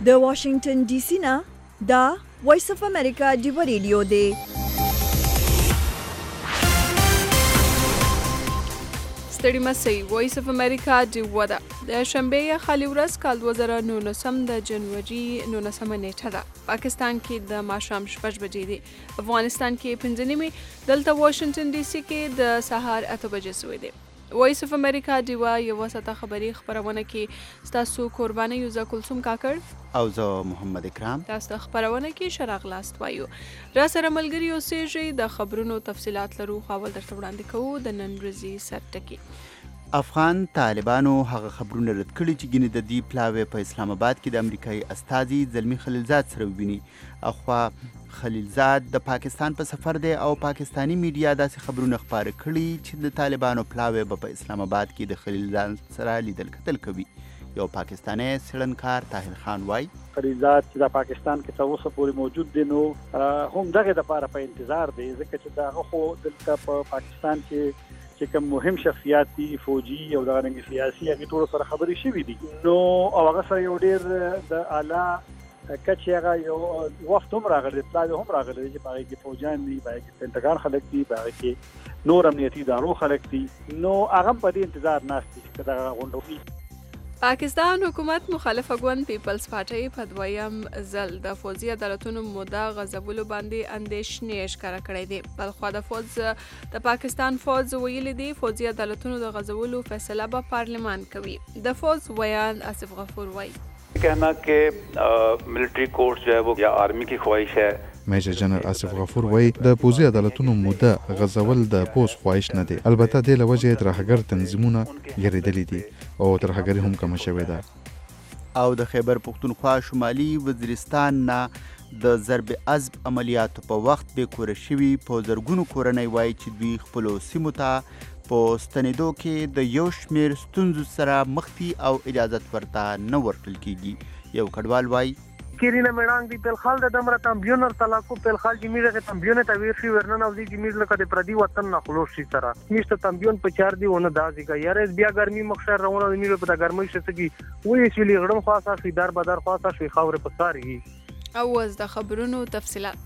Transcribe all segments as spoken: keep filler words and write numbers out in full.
د واشنگټن ډي سي نه دا وایس اف امریکا ډیو ریډیو دی. ستړي مسئ وایس اف امریکا ډیو ده. د شنبې یا خالي ورځ کال دوه زره نولسم د جنوري نولسمه نیټه ده. پاکستان کې د ماښام شپږ بجې دي. افغانستان کې پنځه نیمې، دلته واشنگټن ډي سي کې د سهار اته بجې شوې دي. وایس اف امریکا ډیوه یوه ساعته خبري خپرونه کې ستاسو قرباني یو زه کلثوم کاکړ او زه محمد اکرام تاسو ته خپرونه کې شراغ لاست وایو. را سره ملګري اوسېږئ. د خبرونو تفصیلات لرو خو اول درته وړاندې کوو د نن ورځې سرټکي. افغان طالبانو هغه خبرونه رد کړي چې ګینې د دې پلاوی په اسلام آباد کې د امریکایي استازي زلمی خلیلزاد سره وویني. اخوا خلیلزاد د پاکستان په سفر دی او پاکستانی میډیا داسې خبرونه خپاره کړي چې د طالبانو پلاوی به په اسلام آباد کې د خلیلزاد سره لیدل کتل کوي. یو پاکستانی څېړنکار طاهر خان وایي خلیلزاد چې د پاکستان کې تر اوسه پورې موجود دی نو هم دغه دپاره په انتظار دی، ځکه چې دغه خو دلته په پاکستان کې چې کوم مهم شخصیات دي، فوجي او دغه رنګ سیاسي، هغې ټولو سره خبرې شوي دي نو او هغه سره یو ډېر د اعلی کچې هغه یو وفد هم راغلی دی، پلاوی هم راغلی دی چې په هغې کې فوجیان دي، په هغې کې پینټګان خلک دي، په هغې کې نور امنیتي ادارو خلک دي، نو هغه هم په دې انتظار ناست دي چې دغه غونډه وکړي. پاکستان حکومت مخالفه ګوند پیپلز پارټۍ په دویم ځل د فوځي عدالتونو موده غځولو باندې اندېښنې ښکاره کړې دي. بلخوا د فوز د پاکستان فوز ویلي دي فوځي عدالتونو د غځولو فیصله به پارلمان کوي. د فوز ویان آصف غفور وایي कहना कि military court जो है वो या आर्मी की ख्वाहिश है. میجر جنرال آصف غفور وایي د پوځي عدالتونو موده غځول د پوز خواهش نه دی، البته دې له وجې ترهګر تنظیمونه یریدلي دي او ترهګري هم کمه شوې ده. او د خیبر پښتونخوا شمالي وزیرستان نه د ضرب عضب عملیاتو په وخت بې کوره شوي په زرګونو کورنۍ وایي چې دوی خپلو سیمو ته په ستنېدو کې د یو شمېر ستونزو سره مخ دي او اجازت ورته نه ورکړل کېږي. یو کډوال وایي کیرینه میړان دی پلخال د دمره تمبیونر طلاقو پلخال چې میره تمبیونه ته ویر شي ورنن او دی چې میره لکه د پردي وطن نه خلاص شي سره نشته تمبیون په چار دی ونه دازي کا یاره بیا ګرمي مخشر روانه د میره په ګرمۍ شته کی وې چې لغړم خاصه شي دار بدر خاصه شي خاور په ساري. او از د خبرونو تفصيلات.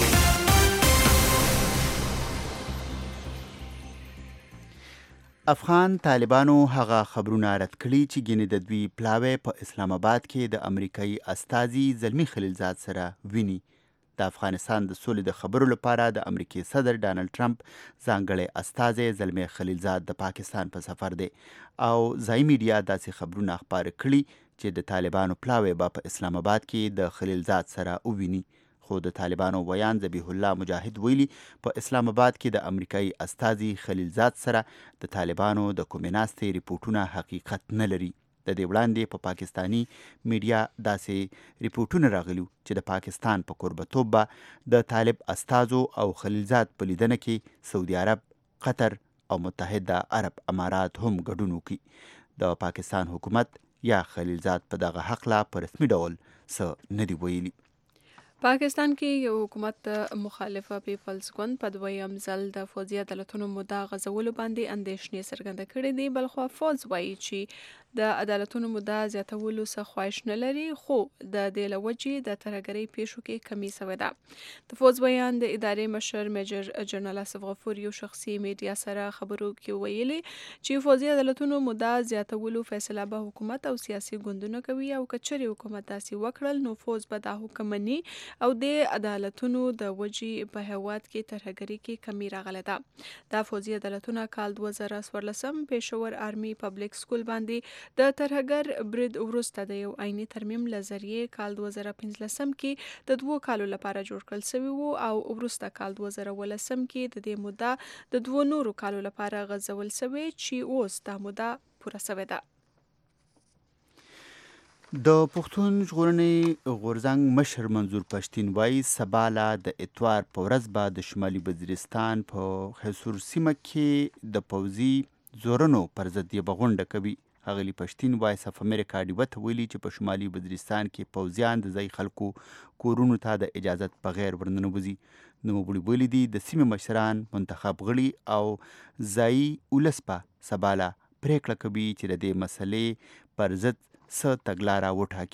افغان طالبانو هغه خبرونه رد کړي چې ګینې د دوی پلاوی په اسلام آباد کې د امریکایي استازي زلمی خلیلزاد سره ویني. د افغانستان د سولې د خبرو لپاره د امریکای صدر ډانلډ ټرمپ ځانګړی استازی زلمی خلیلزاد د پاکستان په سفر دی او ځایي میډیا داسې خبرونه خپاره کړي چې د طالبانو پلاوی به په اسلام آباد کې د خلیلزاد سره وویني. خو د طالبانو ویان ذبیح الله مجاهد ویلي په اسلام آباد کې د امریکایي استازي خلیلزاد سره د طالبانو د کومې ناستې ریپورټونه حقیقت نه لري. د دې وړاندې په پا پاکستانی میډیا داسې ریپورټونه راغلي چې د پاکستان په کوربتوب به د طالب استازو او خلیلزاد په لیدنه کې سعودي عرب، قطر او متحده عرب امارات هم ګډون وکړي. د پاکستان حکومت یا خلیلزاد په دغه حقله په رسمي ډول څه نه دی ویلي. پاکستان کې یو حکومت مخالفه پیپلز ګوند په دویم ځل د فوځي عدالتونو موده غځولو باندې اندېښنې څرګنده کړې دي. بلخوا فوز وایي چې د عدالتونو موده زیاتولو څه خواهش نه لري، خو د دې له وجې د ترهګرۍ پیښو کې کمی شوې ده. د فوز بیان د ادارې مشر میجر جنرال آصف غفور یو شخصي میډیا سره خبرو کې ویلي چې فوځي عدالتونو موده زیاتولو فیصله به حکومت او سیاسي ګوندونه کوي او که چېرې حکومت داسې وکړل نو فوز به دا حکم مني او د عدالتونو د وجې په هیواد کې ترهګرۍ کې کمی راغله ده. دا فوځي عدالتونه کال دوه زره څوارلسم پېښور آرمي پبلک سکول باندې د ترهګر برید وروسته د یو عیني ترمیم له ذریعې کال دوه زره پنځلسم کې د دوو کالو لپاره جوړ کړل شوي وو او وروسته کال دوه زره اوولسم کې د دې موده د دوو نورو کالو لپاره غځول شوې چې اوس دا موده پوره شوې ده. د پښتون ژغورنې غورځنګ مشر منظور پښتین وایي سباله د اتوار په ورځ به د شمالي وزیرستان په حصور سیمه کې د پوځي زورنو پر ضد یې به غونډه کوي. ښاغلي پښتین وایس اف امریکا ډیوه ته ویلي چې په شمالي وزیرستان کې پوځیان د ځایي خلکو کورونو ته د اجازت بغیر ورننوځي. نوموړي ویلي دي د سیمې مشران، منتخب غړي او ځایي ولس به سباله پریکړه کوي چې د دې مسلې پر ضد څه تګلاره وټاکي.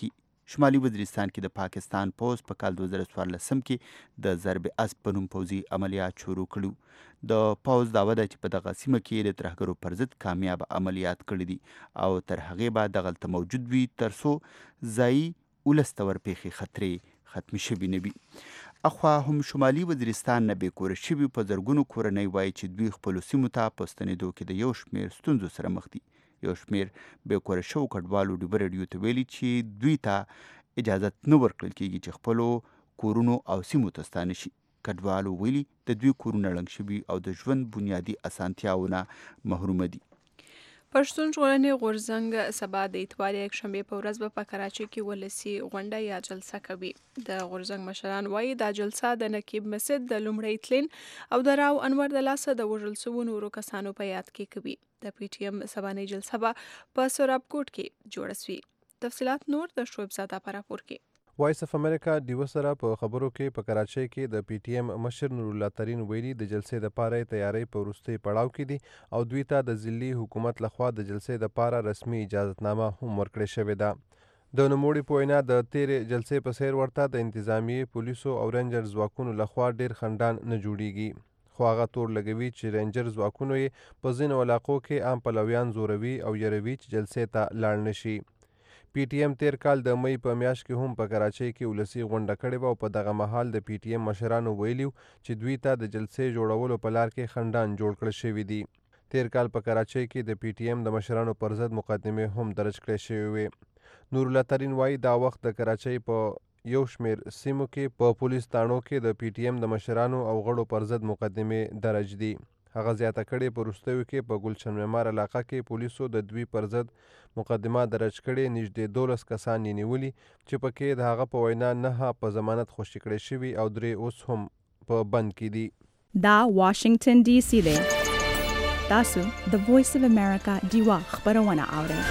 شمالي وزیرستان کې د پاکستان پوځ په کال دوه زره څوارلسم کې د ضرب اسب په نوم پوځي عملیات شروع کړي. د پوځ دعوه ده چې په دغه سیمه کې د ترهګرو پر ضد کامیاب عملیات کړي دي او تر هغې به دغلته موجود وي تر څو ځایي ولس ته ورپېښې خطرې ختمې شوي نه وي. اخوا هم شمالي وزیرستان نه بېکوره شوي په زرګونو کورنۍ وایي چې دوی خپلو سیمو ته په ستنېدو کې د یو شمېر ستونزو سره مخ دي. یو شمېر بېکوره شوو کډوالو ډیوه رادیو ته ویلي چې دوی ته اجازت نه ورکړل کېږي چې خپلو کورونو او سیمو ته ستانه شي. کډوالو ویلي د دوی کورونه ړنګ شوي او د ژوند بنیادي اسانتیاونه محرومه دي. پښتون ژغورنې غورځنګ سبا د اتوارې یکشنبې په ورځ به په کراچۍ کې ولسي غونډه یا جلسه کوي. د غورځنګ مشران وایي دا جلسه د نقیب مسجد د لومړي تلین او د راو انور د لاسه د وژل شوو نورو کسانو په یاد کې کوي. د پی ټي ایم سبانۍ جلسه به په سورابکوټ کې جوړه شوي. تفصیلات نور د شعیب زاده په راپور کې. وایس اف امریکا ډیو سره په خبرو کې په کراچۍ کې د پی ټي ایم مشر نور الله ترین ویلي د جلسې د پاره تیاری په وروستي پړاو کې دي او دوی ته د ضلعي حکومت لخوا د جلسې د پاره رسمي اجازتنامه هم ورکړې شوې ده. د نوموړي په وینا د تیرې جلسې په سیر ورته د انتظامیې پولیسو او رینجر ځواکونو لخوا ډیر خندان نه جوړیږي. خو هغه تور لګوي چې رینجر ځواکونو یې په ځینو علاقو کې عام پلویان زوروي او یروي چې جلسې ته لاړ نشي. پی ټي ایم تیر کال د مئی په میاشت کې هم په کراچۍ کې ولسي غونډه کړې وه او په دغه مهال د پی ټي ایم مشرانو ویلي چې دوی ته د جلسې جوړولو په لار کې خنډان جوړ کړل شوي دي. تیر کال په کراچۍ کې د پی ټي ایم د مشرانو پر ضد مقدمې هم درج کړې شوې وې. نور الله ترین وایي دا وخت د کراچۍ په یو شمېر سیمو کې په پولیس تاڼو کې د پی ټي ایم د مشرانو او غړو پر ضد مقدمې درج دي. هغه زیاته کړې په وروستیو کې په ګلشن معمار علاقه کې پولیسو د دوی پر ضد مقدمه درج کړې نږدې دولس کسان یې نیولي چې پکې د هغه په وینا نه په ضمانت خوشي کړی شوي او درې اوس هم په بند کې دي. دا واشنگټن ډي سي دی. تاسو د وایس اف امریکا ډیوا خبرونه اورئ.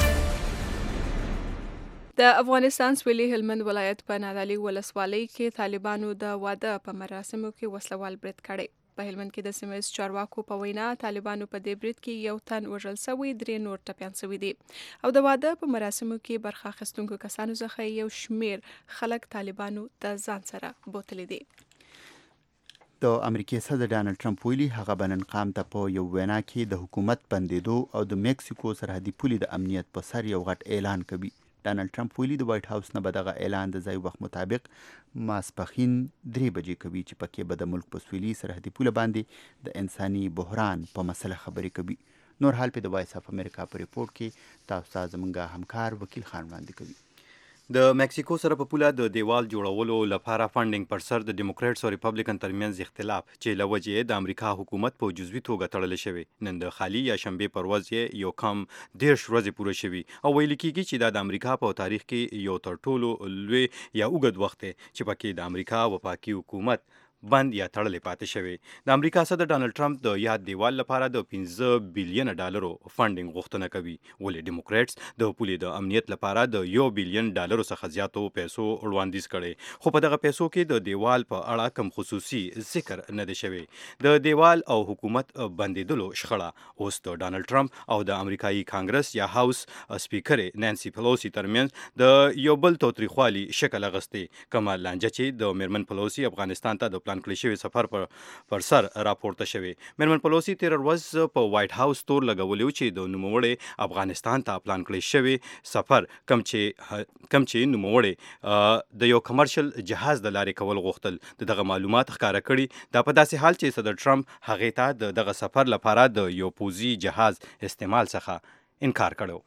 د افغانستان سویلي هلمند ولایت په نادعلي ولسوالۍ کې طالبانو د واده په مراسمو کې وسلوال برید کړی. په هلمند کې د سیمه ییز چارواکو په وینا طالبانو په دې برید کې یو تن وژل شوی، درې نور ټپیان شوي دي او د واده په مراسمو کې برخه اخیستونکو کسانو څخه یو شمیر خلک طالبانو د ځان سره بوتلي دي. د امریکای صدر ډانلډ ټرمپ ویلي هغه به نن قام ته په یو وینا کې د حکومت بندېدو او د میکسیکو سرحدي پولې د امنیت په سر یو غټ اعلان کوي. ډانلډ ټرمپ ویلي د وایټ هاوس نه به دغه اعلان د ځای وخت مطابق ماسپښین درې بجې کوي چې پکې به د ملک په سویلي سرحدي پوله باندې د انساني بحران په مسله خبرې کوي. نور حال په د وایس اف امریکا په ریپورت کې تاسو ته زموږ همکار وکیل خان وړاندې کوي. د مکسیکو سره په پوله د دیوال جوړولو لپاره فنډینګ پر سر د ډیموکریټس او ریپبلیکن ترمنځ اختلاف چې له وجې د امریکا حکومت په جزوي توګه تړل شوی. نن د خالي یا شنبې پر ورځ یو کم دیرش ورځې پوره شوي او ویل کېږي چې دا د امریکا په تاریخ کې یو تر ټولو لوی یا اوږد وخت دی چې پکې د امریکا وفاقي حکومت بند یا تړلې پاتې شوی. د امریکا صدر ډانلډ ټرمپ د یاد دیوال لپاره د پنځه بیلیون ډالرو فنډینګ غوښتنه کوي، ولې ډیموکریټس د پولې د امنیت لپاره د یو بیلیون ډالرو څخه زیاتو پیسو وړاندیز کړي، خو په دغه پیسو کې د دیوال په اړه کوم خصوصي ذکر نه دی شوی. د دیوال او حکومت بندیدلو شخړه اوس د ډانلډ ټرمپ او د امریکایي کانګرس یا هاوس سپیکر نانسی پلوسی ترمنځ د یو بل تاوتریخوالي شکل اغوستی. کومه لانجه چې د میرمن پلوسی افغانستان ته د پلان کړی شوی سفر پر, پر سر راپورته شوی. میرمن پلوسی تیر ورځ په وایټ هاوس تور لګولی و چې د نوموړی افغانستان ته پلان کړی شوی سفر کم چې کم چې نوموړی د یو کمرشل جهاز د لارې کول غوښتل د دغه معلومات ښکاره کړي. دا په داسې حال چې صدر ټرمپ هغې ته د دغه سفر لپاره د یو پوځي جهاز استعمال څخه انکار کړو.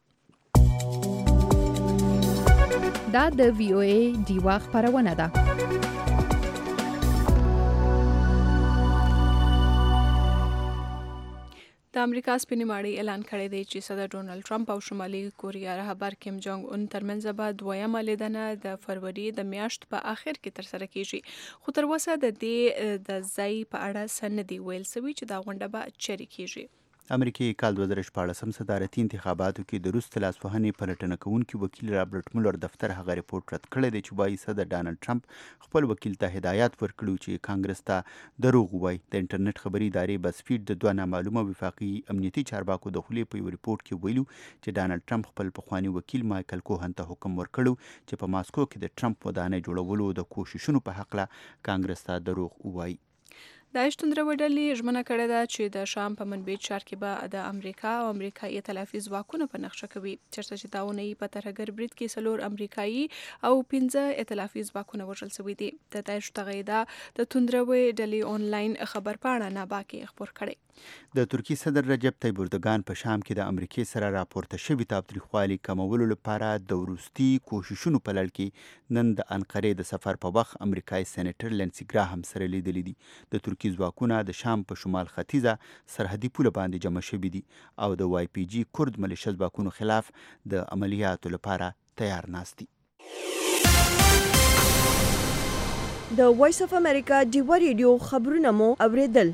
دا د وی او ای ډیوا خبرونه ده. د امریکا سپینې ماڼۍ اعلان کړی دی چې صدر ډونالډ ټرمپ او شمالي کوریا رهبر کیم جونګ اون ترمنځ به دویمه لیدنه د فروری د میاشت په آخر کې ترسره کیږي، خو تر اوسه د دې د ځای په اړه څه نه دي ویل شوي چې دا غونډه به چیرې کیږي. امریکای کال دوه زره شپاړسم صدارتي انتخاباتو کې د روس لاسوهنې پلټنه کوونکي وکیل رابرټ مولر دفتر هغه ریپورت رد کړی دی چې وایي صدر ډانلډ ټرمپ خپل وکیل ته هدایت ورکړی چې کانګرس ته دروغ ووایي. د انټرنیټ خبري ادارې بزفیډ د دوه نامعلومه وفاقي امنیتي چارواکو د خولې په یو ریپورت کې ویلو چې ډانلډ ټرمپ خپل پخواني وکیل مایکل کوهن ته حکم ورکړو چې په ماسکو کې د ټرمپ ودانۍ جوړولو د کوششونو په هکله کانګرس ته دروغ ووایي. د اشتندروي ډلې ژمنه کړې ده چې د شام په منبع ښار کې به د امریکا او امریکایي ائتلافي ځواکونه په نقشه کوي، چېرته چې دا اونۍ په ترهګر برید کې څلور امریکایي او پنځه ائتلافي ځواکونه وژل شوي دي. د داعش تغیدا د توندروي ډلې آنلاین خبرپاڼه نابا کې خبر کړی. د ترکی صدر رجب طیب اردوګان په شام کې د امریکای سره راپورته شوي تاوتریخوالي کمولو لپاره د وروستي کوششونو په لړ کې نن د انقرې د سفر په وخت امریکایي سېنیټر لینسي ګراهم سره لیدلي دي. د ترکی ځواکونه د شام په شمال ختیځه سرحدي پوله باندې جمع شوي دي او د واي پی جي کورد ملیشه ځواکونو خلاف د عملیاتو لپاره تیار ناست دي. د وایس اف امریکا ډیوا ریډیو خبرونه مو اوریدل.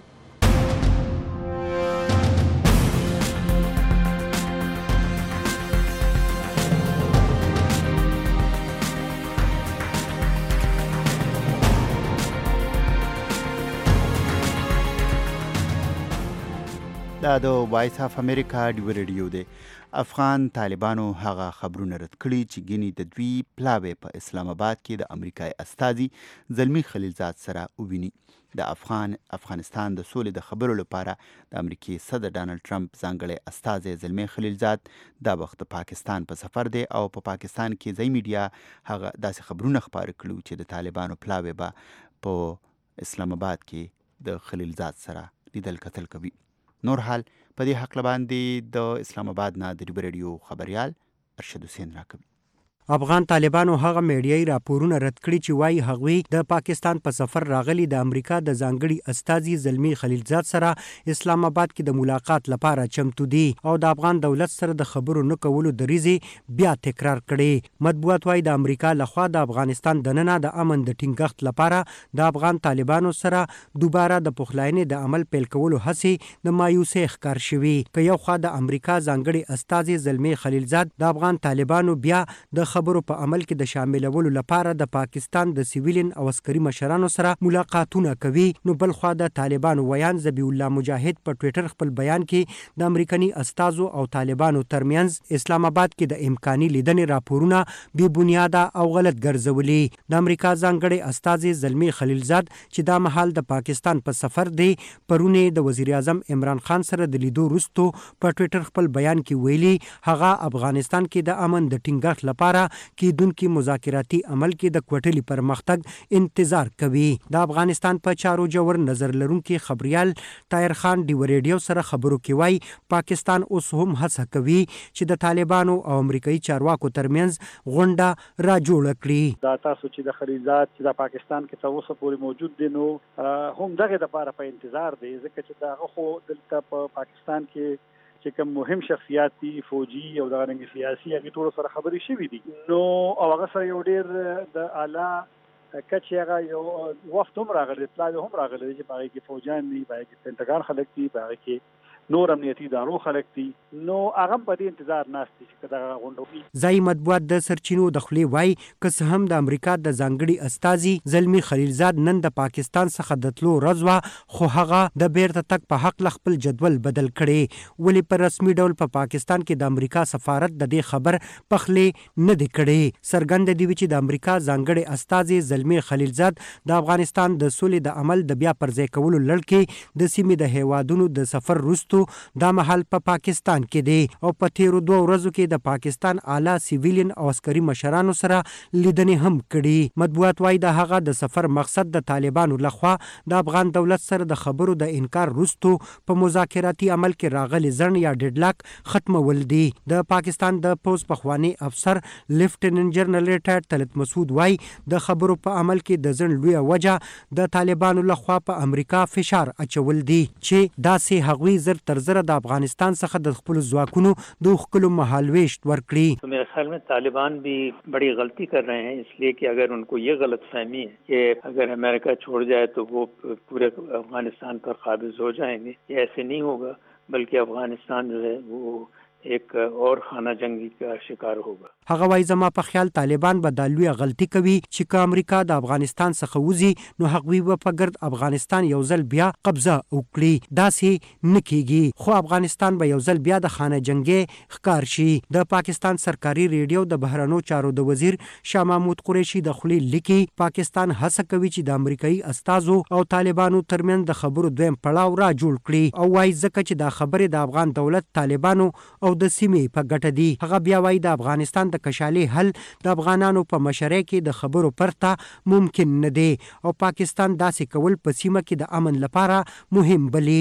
دا د وایس اف امریکا ډیوا ریډیو دی. افغان طالبانو هغه خبرونه رد کړي چې ګینې د دوی پلاوی په اسلام آباد کې د امریکای استازي زلمی خلیلزاد سره وویني. د افغان افغانستان د سولې د خبرو لپاره د امریکای صدر ډانلډ ټرمپ ځانګړی استازی زلمی خلیلزاد دا وخت پاکستان په سفر دی او په پاکستان کې ځای میډیا هغه داسې خبرونه خپاره کړي چې د طالبانو پلاوی به په اسلام آباد کې د خلیلزاد سره لیدل کتل کوي. نور حال په دې حق باندې د اسلام آباد نه د ډیوا ریډیو خبريال ارشد حسین راکوي. افغان طالبانو هغه میډیایي راپورونه رد کړي چې وایي هغوی د پاکستان په سفر راغلي د امریکا د ځانګړي استازي زلمی خلیلزاد سره اسلام آباد کې د ملاقات لپاره چمتو دي او د افغان دولت سره د خبرو نه کولو دریزې بیا تکرار کړي. مطبوعات وایي د امریکا لخوا د افغانستان دننه د امن د ټینګښت لپاره د افغان طالبانو سره دوباره د پخلاینې د عمل پیل کولو هڅې د مایوسۍ ښکار شوي. که یو خوا د امریکا ځانګړي استازي زلمی خلیلزاد د افغان طالبانو بیا د خبرو په عمل کې د شاملولو لپاره د پاکستان د سیویلین او عسکري مشرانو سره ملاقاتونه کوي، نو بل خوا د طالبانو ویان ذبیح الله مجاهد په ټویټر خپل بیان کې د امریکایي استازو او طالبانو ترمنځ اسلام آباد کې د امکاني لیدنې راپورونه بې بنیاده او غلط ګرځولي. د امریکا ځانګړي استازي زلمی خلیلزاد چې دا مهال د پاکستان په سفر دی پرونه د وزیر اعظم عمران خان سره د لیدو وروسته په ټویټر خپل بیان کې ویلي هغه افغانستان کې د امن د ټینګښت لپاره کیدونکي مذاکراتي عمل کې د کوټلي پرمختګ انتظار کوي. د افغانستان په چارو جوړ نظر لرونکي خبريال طاهر خان ډیوا ریډیو سره خبرو کې وایي پاکستان اوس هم هڅه کوي چې د طالبانو او امریکایي چارواکو ترمنځ غونډه را جوړه کړي. دا تاسو چې د خلیلزاد چې د پاکستان کې تر اوسه پورې موجود دي نو هم دغه د لپاره په انتظار دی ځکه چې دا خو دلته په پاکستان کې چې کوم مهم شخصیات دي فوجي او د رنګ سیاسي هغه ټول سره خبرې شوې دي نو او هغه سره یو ډیر د اعلی کچې هغه یو وفد هم راغلی پلاوی هم راغلی چې په هغه کې فوجان دي په هغه کې پنټاګان خلک دي په هغه کې نور امنیتي ادارو خلک دي نو هغه په دې انتظار ناست دي چې دا غونډه ځای مطبوعات د سرچینو د خلې وای که هم د امریکا د ځانګړي استازي زلمی خلیلزاد نن د پاکستان څخه د تلو رضوا خو هغه د بیرته تک په حق خپل جدول بدل کړي ولی په رسمي ډول په پا پاکستان کې د امریکا سفارت د دې خبر پخلې نه دی کړي. سرګند دی چې د امریکا ځانګړي استازي زلمی خلیلزاد د افغانستان د سولې د عمل د بیا پرځای کولو لړ کې د سیمې د هیوادونو د سفر وروسته دا محل په پا پاکستان کې دی او په تیرو دوه ورځو کې د پاکستان اعلی سیویلین او عسکري مشرانو سره لیدنې هم کړي. مطبوعات وایي د هغه د سفر مقصد د طالبانو لخوا د افغان دولت سره د خبرو د انکار وروسته په مذاکراتي عمل کې راغلي ځنډ یا ډیډلاک ختمول دي. د پاکستان د پوز پخوانی افسر لیفټیننټ جنرال ریټایرډ طلعت مسعود وایي د خبرو په عمل کې د ځنډ لویه وجه د طالبانو لخوا په امریکا فشار اچول دي چې داسې هغوی زر تر زر د افغانستان څخه د خپل ځواکونو د خپل مهالويشت ورکړي. تو میرے خیال میں طالبان بھی بڑی غلطی کر رہے ہیں اس لیے کہ اگر ان کو یہ غلط فہمی ہے کہ اگر امریکہ چھوڑ جائے تو وہ پورے افغانستان پر قابض ہو جائیں گے، یہ ایسے نہیں ہوگا. बल्कि अफगानिस्तान जो है वो एक और खाना जंगी का शिकार होगा. هغه وایي زما په خیال طالبان به دا لویه غلطي کوي چې که امریکا د افغانستان څخه وځي نو هغوی به په ګرد افغانستان یو ځل بیا قبضه وکړي. داسې نه کیږي، خو افغانستان به یو ځل بیا د خانه جنګي ښکار شي. د پاکستان سرکاري ریډیو د بهرنیو چارو د وزیر شاه محمود قریشي د خولې لیکي پاکستان هڅه کوي چې د امریکایي استازو او طالبانو ترمنځ د خبرو دویم پړاو را جوړ کړي او وایي ځکه چې دا خبرې د افغان دولت طالبانو او د سیمې په ګټه دي. هغه بیا وایي د افغانستان د کشالي حل د افغانانو په مشرۍ کې د خبرو پرته ممکن نه دی او پاکستان داسې کول په سیمه کې د امن لپاره مهم بلي.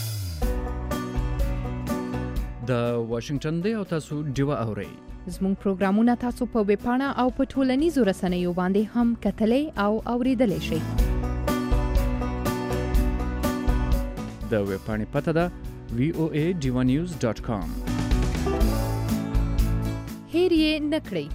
د واشنگټن دی او تاسو ډیوه اورئ. زموږ پروګرامونه تاسو په ویب پاڼه او په ټولنیزو رسنیو باندې هم کتلای او اوریدلای شئ. د ویب پاڼې پته ده وی او ای ډیوه نیوز ډاٹ کام. هیر یې نه کړئ.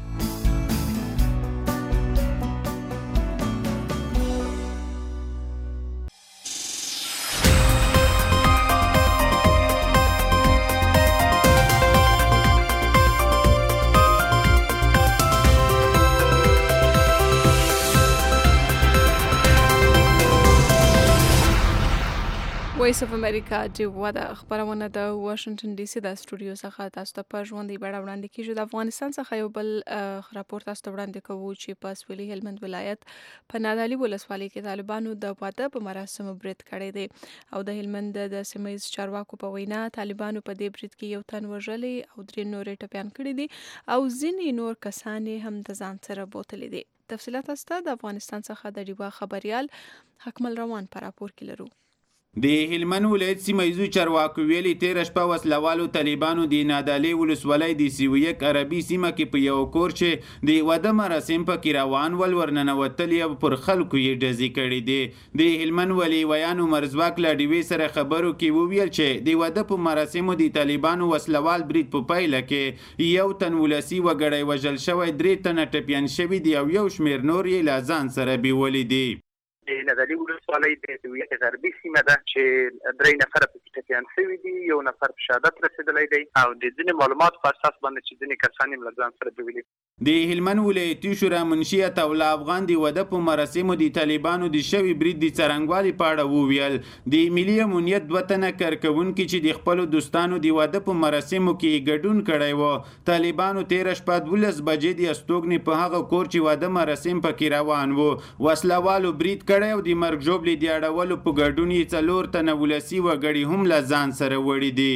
وایس اف امریکا ډیوه د خبرونه د واشنگټن ډي سي د سټوډیو څخه تاسو ته په ژوندۍ بڼه وړاندې کیږي. د افغانستان څخه یو بل راپور تاسو ته وړاندې کوو چې په سویلي هلمند ولایت په نادعلي ولسوالۍ کې طالبانو د واده په مراسمو برید کړی دی او د هلمند د سیمه ییز چارواکو په وینا طالبانو په دې برید کې یو تن وژلی او درې نورې ټپیان کړي دي او ځینې نور کسان هم د ځان سره بوتلي دي. تفصیلات تاسو د افغانستان څخه د ډیوه خبريال حکمل روان په راپور کې لرو. د هلمند ولایت سیمه ییزو چارواکو ویلي تېره شپه وسلوالو طالبانو د نادعلي ولسوالۍ د سیویک عربي سیمه کې په یو کور چې د واده مراسم پکې روان ول ورننوتلي او پر خلکو یې ډزې کړي دي. د هلمند ولي ویان عمر ځواک له ډیوې سره خبرو کې وویل چې د واده په مراسمو د طالبانو وسلوال برید په پایله کې یو تن ولسي وګړی وژل شوی، درې تنه ټپیان شوي دي او یو شمېر نور یې له ځان سره بیولي دي. د نادعلي ولسوالۍ د سویک غربي سیمه ده چې درې نفره پکې ټپیان شوي دي، یو نفر په شهادت رسېدلی دی او د ځینې معلوماتو په اساس باندې چې ځینې کسان یې له ځان سره بیولي. د هلمند ولایتي شورا منشي عطاالله افغان د واده په مراسمو د طالبانو د شوي برید د څرنګوالي په اړه وویل. د ملي امنیت دوه تنه کارکوونکي چې د خپلو دوستانو د واده په مراسمو کې ګډون کړی و، طالبانو تېره شپه دولس بجې د استوګنې په هغه کور چې واده مراسم پکې روان و وسلوالو برید کړی او د مرګ ژوبلې د اړولو په ګډون یې څلور تنه ولسي وګړي هم له ځان سره وړي دي.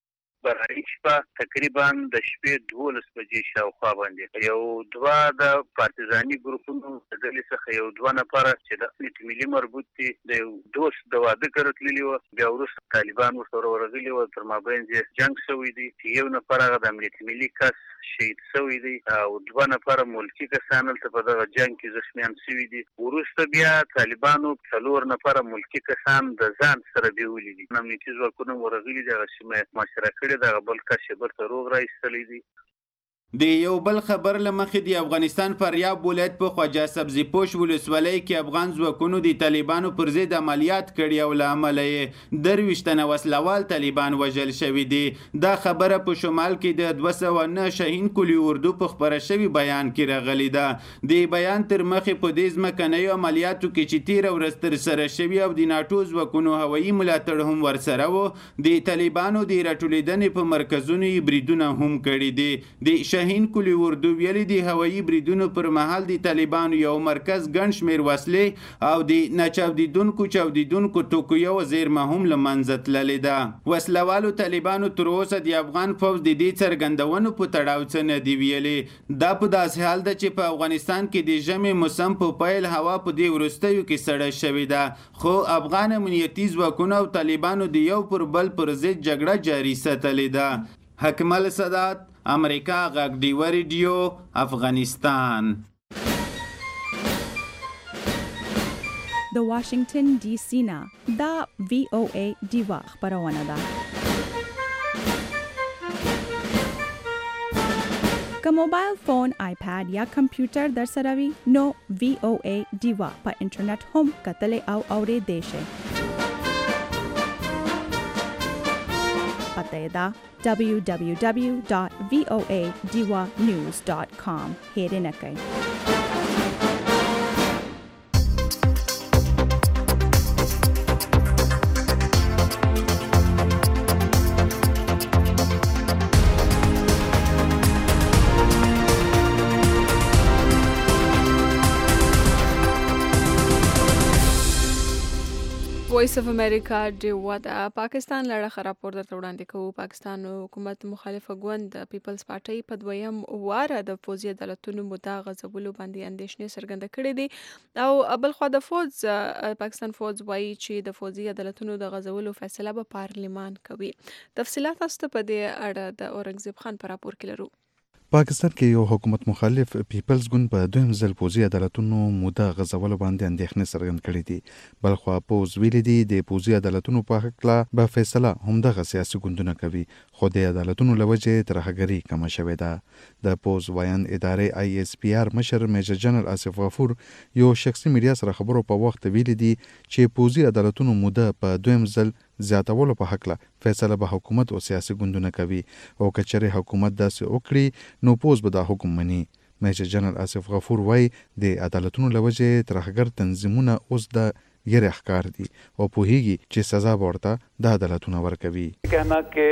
برای شپه تقریبا د شپې دولس بجې شاوخوا باندې یو دوه د پارتیزاني ګروپونو د ډلې څخه یو دوه نفره چې د امنیت ملي مربوط دي د یو دوست د واده کړه تللي وو، بیا وروسته طالبان ورسره ورغلي وو، تر مابین یې جنګ شوی دی چې یو نفر هغه د امنیت ملي کس شهید شوی دی او دوه نفره ملکي کسان هلته په دغه جنګ کې زخمیان شوي دي. وروسته بیا طالبانو څلور نفره ملکي کسان د ځان سره بیولي دي. امنیتي ځواکونه ورغلي دي، هغه سیمه محاصره کړې دغه بل کس یې برته روغ راایستلی دی. د یو بل خبر له مخې د افغانستان فاریاب ولایت په خواجه سبزي پوش ولسوالۍ کې افغان ځواکونو د طالبانو پر ضد عملیات کړي او له امله یې درویشت تنه وسلوال طالبان وژل شوي دي. دا خبره په شمال کې د دوه سوه نه شاهین کلي اردو په خپره شوي بیان کې راغلې ده. د بیان تر مخې په دې ځمکنیو عملیاتو کې چې تېره ورځ ترسره شوي او د ناټو ځواکونو هوایي ملاتړ هم ورسره و، د طالبانو د راټولېدنې په مرکزونو یې بریدونه هم کړي دي. د شاهین کلی اردو ویلي د هوایي بریدونو پر مهال د طالبانو یو مرکز ګڼ شمېر وسلې او د ناچاودېدونکو چاودېدونکو توکو یو زیرمه هم له منځه تللې ده. وسلوالو طالبانو تر اوسه د افغان پوځ د دې څرګندونو په تړاو څه نه دي ویلي. دا په داسې حال ده چې په افغانستان کې د ژمي موسم په پیل هوا په دې وروستیو کې سړه شوې ده، خو افغان امنیتي ځواکونو او طالبانو د یو پر بل پر ضد جګړه جاري ساتلې ده. حکمل سادات، امریکا غږ ډیوه ریډیو، افغانستان. د واشنگټن ډي سي نه دا وی او ای ډیوه خبرونه ده. که موبایل فون، آیپاد یا کمپیوټر در سره وي نو وی او ای ډیوه په انټرنیټ هم کتلی او اورېدی شئ. پته یې ده دبلیو دبلیو دبلیو ډاټ وی او ای ډیوا نیوز ډاټ کام. هېر نه کړئ. وایس اف امریکا ډیوا د پاکستان لړه خراب پور درته وړاندې کوو. پاکستان حکومت مخالفه ګوند د پیپلز پارټي په دویم واره د فوزي عدالتونو مدعا غځولو باندې اندېښنې څرګنده کړې دي او بلخوا د فوز پاکستان فوز وایي چې د فوزي عدالتونو د غځولو فیصله به پارلمان کوي. تفصيلات است په دې اړه د اورنګزیب خان پر راپور کې لرو. پاکستان کې یو حکومت مخالف پیپلز ګوند په دویم ځل پوزي عدالتونو موده غځولو باندې اندېښنې څرګند کړې دي. بلخوا پوز ویلي دي د پوزي عدالتونو په حق لا به فیصله همدغه سیاسي ګوندونه کوي، خو د عدالتونو له وجې ترهګري کمه شوې ده. د پوز وایان ادارې آی اس پی آر مشر میجر جنرال آصف غفور یو شخصي میډیا سره خبرو په وخت ویلي دي چې پوزي عدالتونو موده په دویم ځل زیاتولو په حق لا فیصله به حکومت او سیاسي ګوندونه کوي او کچره حکومت داسې وکړي نو پوز به دا حکم مني. میجر جنرال آصف غفور وایي د عدالتونو له وجې ترهګر تنظیمونه اوس د یې احکار دي او پوهیږي چې سزا ورته د عدالتونو ورکوي. کہنا کہ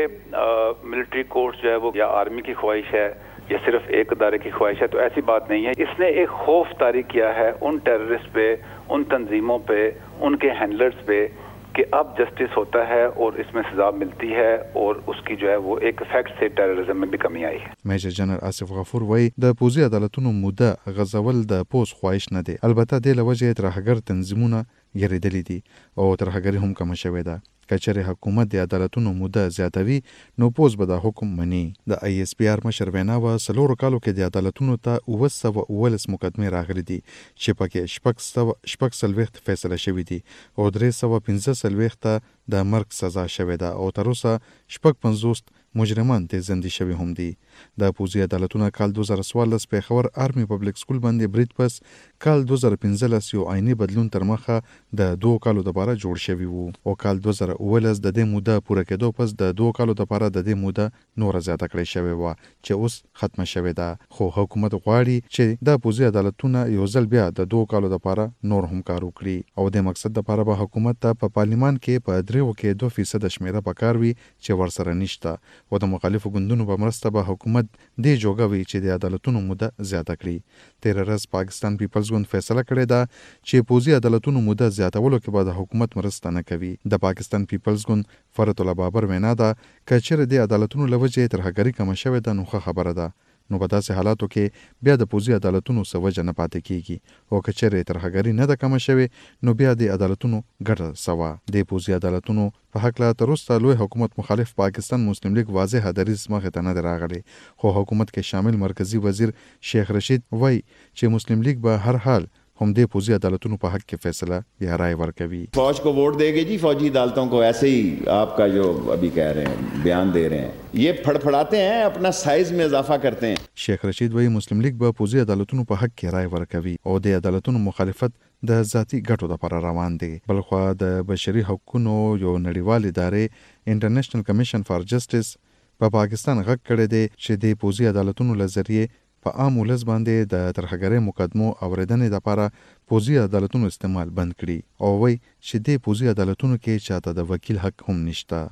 ملٹری کورٹس جو ہے وہ یا آرمی کی خواہش ہے یا صرف ایک ادارے کی خواہش ہے، تو ایسی بات نہیں ہے. اس نے ایک خوف طاری کیا ہے ان ٹیررسٹ پہ، ان تنظیموں پہ، ان کے ہینڈلرز پہ کہ اب جسٹس ہوتا ہے اور اس میں سزا ملتی ہے اور اس کی جو ہے وہ ایک افیکٹ سے ٹیررزم میں بھی کمی آئی ہے. میجر جنرال آصف غفور وایي د پوزي عدالتونو موده غځول د پوز خواهش نه دی، البته د لوجه ترهګر تنظیمونه یریدلې دي او ترهګری هم کم شوې ده. کچره حکومت د عدالتونو موده زیاتوي نو پوز به د حکم مني. د آی اس پی آر مشر ویناوه سلورو کالو کې د عدالتونو ته اوه سوه اوولس مقدمې راغلي دي چې پکې شپږ سوه شپږ څلوېښت فیصله شوي دي او درې سوه پنځه څلوېښت د مرګ سزا شوې ده او تر اوسه شپږ پنځوس مجرمان تیزندي شوي هم دي. د پوزي عدالتونو کال دوه زره څوارلس پیښور آرمي پبلک سکول باندې برید پس کال دوه زره پنځلس یو عیني بدلون تر مخه د دوه کالو لپاره جوړ شوی وو او کال دوه زره اوولس د دې موده پوره کېدو پس د دوه کالو لپاره د دې موده نور زیاته کړې شوې وه چې اوس ختمه شوې ده. خو حکومت غواړي چې د پوزي عدالتونه یو ځل بیا د دوه کالو لپاره نور هم کار وکړي او د مقصد لپاره به حکومت ته په پارلمان کې په دریو کې دوه فیصد شمیره پکار وي چې ورسره نشته او د مخالفو ګوندونو په مرسته به حکومت دې جوګوي چې د عدالتونو موده زیاته کړي. تیر ورځ پاکستان پیپلز ګوند فیصله کړې ده چې پوزي عدالتونو موده زیاتولو کې به د حکومت مرسته نه کوي. د پاکستان پیپلز ګوند فرت الله بابر وینا ده چې چیرې د عدالتونو له وجې ترهګري کمه شوې ده نو ښه خبره ده، نو په داسې حالاتو کې بیا د پوزي عدالتونو څه وجه نه پاتې کیږي او که چیرې ترهګري نه ده کمه شوې نو بیا د عدالتونو ګټه سوه. د پوزي عدالتونو په حق لا تر اوسه لوی حکومت مخالف پاکستان مسلم لیگ واضح دریځ مخې ته نه دی راغلی، خو حکومت کې شامل مرکزی وزیر شیخ رشید وایي چې مسلم لیگ به هر حال हम दे पूजी अदालतों पर हक के फैसला या राय वर्कवी. फौज को वोट देगी जी, फौजी अदालतों को ऐसे ही आपका जो अभी कह रहे हैं बयान दे रहे हैं, ये फड़फड़ाते हैं, अपना साइज में इजाफा करते हैं. शेख रशीद वही मुस्लिम लीग ब पूजी अदालतों पर हक के राय वर्कवी और दे अदालतों मुखालिफत د ذاتی ګټو لپاره روان دي. بلخوا د بشري حقوقو یو نړیوال ادارې انټرنیشنل کمیشن فار جسټس په پاکستان غږ کړی دی چې د پوزي عدالتونو لزریه په عام ولس باندې د ترهګرۍ مقدمو اوریدنې لپاره پوزي عدالتونو استعمال بند کړي او وایي چې د پوزي عدالتونو کې چاته د وکیل حق هم نشته.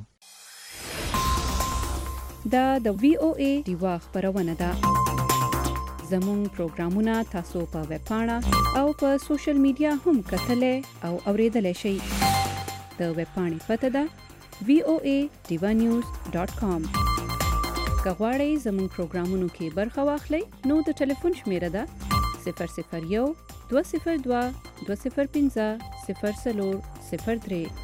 دا د وی او ای دیوا خبرونه ده. زموږ پروګرامونه تاسو په ویب پاڼه او په سوشل میډیا هم کتلای او اوریدلای شئ. د ویب پاڼې پته ده وی او ای ډیوا نیوز ډاټ کام. که غواړئ زموږ پروګرامونو کې برخه واخلئ نو د ټلیفون شمیره ده صفر صفر یو دوه صفر دوه دوه صفر پنځه صفر څلور صفر درې.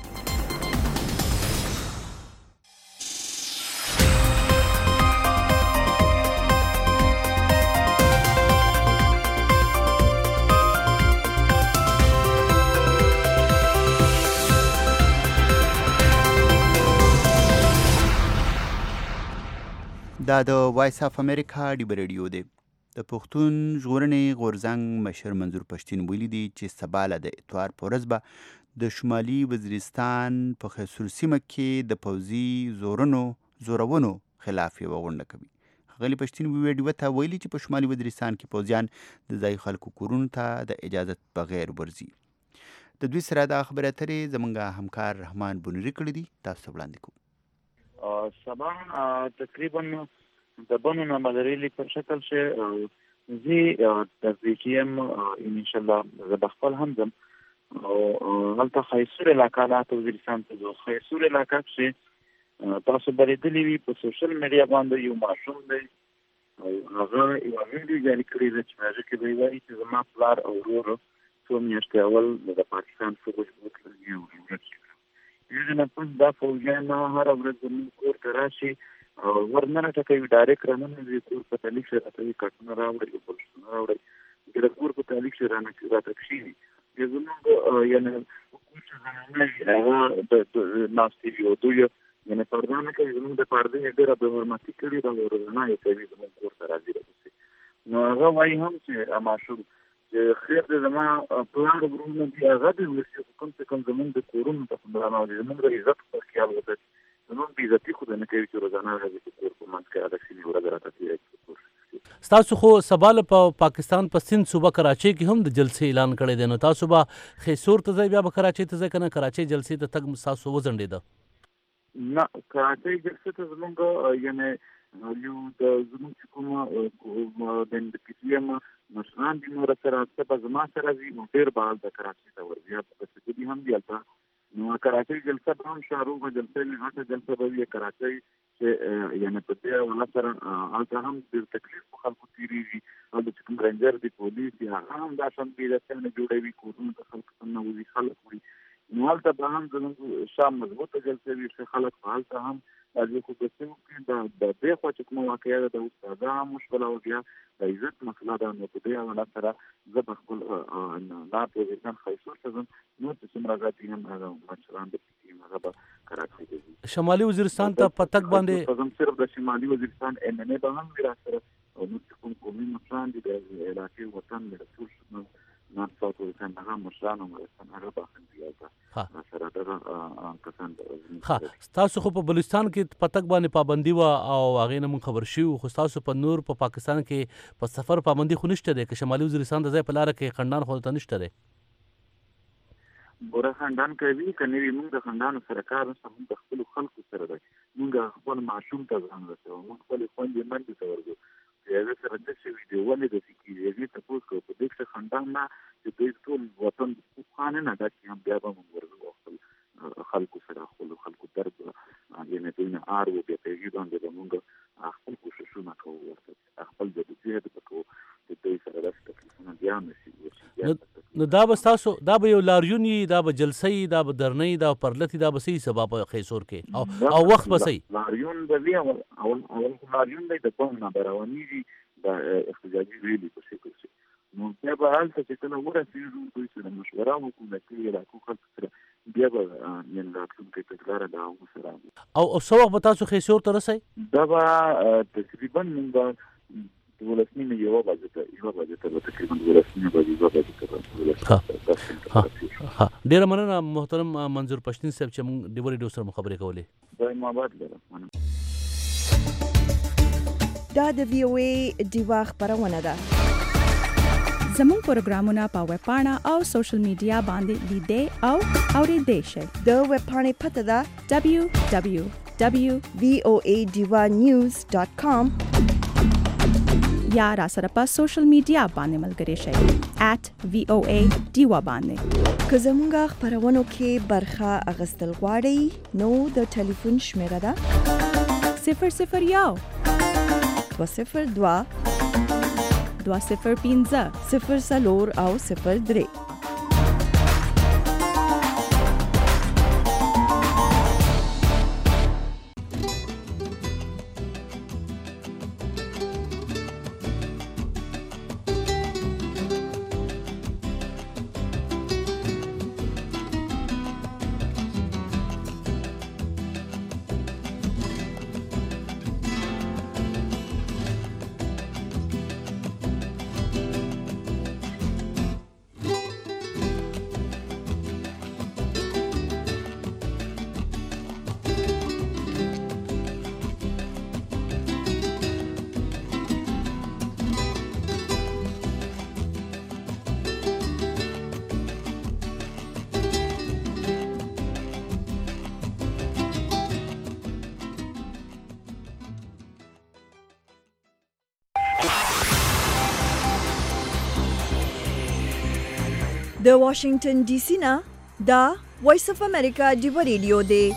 دا د وایس اف امریکا ډیبه ریډیو دی. د پښتون ژغورنې غورځنګ مشر منظور پښتین ویلي دي چې سبا له د اتوار په ورځ به د شمالي وزیرستان په خیسور سیمه کې د پوځي زورونو زورونو خلاف یوه غونډه کوي. ښاغلي پښتین ویډیو ته ویلي چې په شمالي وزیرستان کې پوځیان د ځایي خلکو کورونو ته د اجازت بغیر ورځي. د دوی سره د خبرې اترې زمونږ همکار رحمان بنوري کړي دي، تاسو وړاندې کوو. سبا تقریبا د بنو نامداري پر شکل چې زی د پی ټی ایم ان شاء الله زه بخپل هم ځم او هلته خیسور علاقه لا ته وزیرستان ته ځو. خیسور علاقه چې تاسو بریدلی وي په سوشل میډیا باندې یو ماشوم دی او هغه یو ویډیو جاری کړی دی چې هغه کې دی وایي چې زما پلار او ورور څو میاشتې اول د پاکستان فوج وکړي او ورځي نه پوس دا فوجیان هر ورځ زموږ کور ته راشي او ورننه ټکوي ډایرکټ راننه کور په تعلیق سره راته کټونه راوړي او پولیسونه راوړي د کور په تعلیق سره رانه راته کښیني زموږ یعنې کور چې زمونږ هغه د ناستې وي او دوی یعنې پرده نه کوي زموږ د پردې ډېره بې حرمتي کړې ده او روزانه یې کوي زموږ کور ته راځي راځي نو هغه وایي هم چې ماشوم چې خیر د زما پلان ورونه دی هغه د ورسې کوم څه کوم زمونږ د کورونو ته خبرانه دي زمونږ د عزت په خیال وکړي زمونږ د عزتي خو نه کوي چې روزانه راځي چې کور په منځ کې الکسي ورځ راته تیرې. تاسو خو سبال په پاکستان په سند صوبه کراچۍ کې هم د جلسې اعلان کړی دی، نو تاسو به خیسور ته ځئ بیا به کراچۍ ته ځئ که نه کراچۍ جلسې ته تګ تاسو وځنډېده؟ نه کراچۍ جلسې ته زمونږ یعنې یو د زمونږ چې کومه د پی ټي ایم مشران دي نور سره څه به زما سره ځي نو ډېر به هلته کراچۍ ته ورځي په سکودي هم دي هلته نو کراچۍ جلسه به هم شاهروغ جلسه وي غټه جلسه به وي کراچۍ چې یعنې په دې حواله سره هلته هم ډېر تکلیف په خلکو تېرېږي هلته چې کوم رینجر دي پولیس دي هغه هم دا شان بېلتیانې جوړوي کورونو ته خلک ته ننوځي خلک وړي نو هلته به هم زموږ شام مضبوطه جلسه وي چې خلک به هلته هم راځي خو په سیمو کې د دې خوا چې کومه واقعه ده د اوس دا هم مشکله او بیا د عزت مسله ده نو په دې حواله سره زه به خپل ناب وزیرستان خیسور ته ځم نور چې څومره ذاتي هم هغه مشران د پي ټي ایم هغه به کراچۍ ته ځي. شمالي وزیرستان ته په تګ باندې زم صرف د شمالي وزیرستان ان ان ای به هم وي راسره او نور چې کوم قومي مشران دي د علاقې وطن د ټول نان ساوت وزیرستان هغه مشران هم وزیرستان هغه به هم دي سره دغه کسان ها تاسو خو په بلوچستان کې په تګ باندې پابندي وه او هغې نه موږ خبر شوي خو تاسو په نور په پاکستان کې په سفر پابندي خو نشته دی که شمالي وزیرستان د ځای په لاره کې خنډان خو ته نشته دی؟ ګوره خنډان کوي که نه وي موږ د خنډانو سره کار نشته موږ د خپلو خلکو سره دی موږ خپل ماشوم ته ځان رسوو موږ خپلې خویندې مندې ته ورځو چې هغه سره داسې وي د ولې داسې کېږي هغې تپوس کوو په دې کښې خنډان نه چې دوی ټول وطن خوانه نه دا چې هم بیا به موږ ورځو خپل خلکو سره خپلو خلکو درد یعنې دوی نه آر و بیا په هغې باندې به موږ خپل کوششونه کوو ورته خپل جدوجهد به کوو چې دوی سره داسې تکلیفونه بیا نه شي. نو دا به ستاسو دا به یو لاریون وي دا به جلسه وي دا به درنۍ دا به پرلتي دا به څه وي سبا په خیسور کې او او وخت به څه وي؟ لاریون به وي اول اول لاریون دی د بم نه به روانېږي د احتجاجي ریلي په شکل کې نو بیا به هلته چې کله ورسېږو دوی سره مشوره وکړو د کلي علاقو خلکو سره بیا به یعنې راتلونکی تګلاره د هغو سره او څه وخت به تاسو خیسور ته رسئ؟ دا به تقریبا موږ به دولس نیمې یوه بجې ته یوه بجې ته به تقریبا دولس نیمې بجې یوه بجې ته ها ډېره مننه محترم منظور پښتین صاحب چې موږ ډیو ریډیو سره مو خبرې کولې. خدای مو آباد لره. دا د وی او ای ډیوا خپرونه ده. زموږ پروګرامونه په ویب پاڼه او سوشل میډیا باندې لیدئ او اورېدئ شئ. د ویب پاڼې پته ده دبلیو دبلیو دبلیو وی او ای ډیوا نیوز ډاټ کام یا را سره په سوشل میډیا باندې ملګري شئ ایټ وی او ای ډیوا باندې. که زموږ خپرونو کې برخه اخیستل غواړئ نو د ټلیفون شمیره ده صفر صفر یو دوه صفر دوه دوه صفر پنځه صفر څلور او صفر درې. د واشنگټن ډي سي نه دا وایس اف امریکا ډیو ریډیو دی.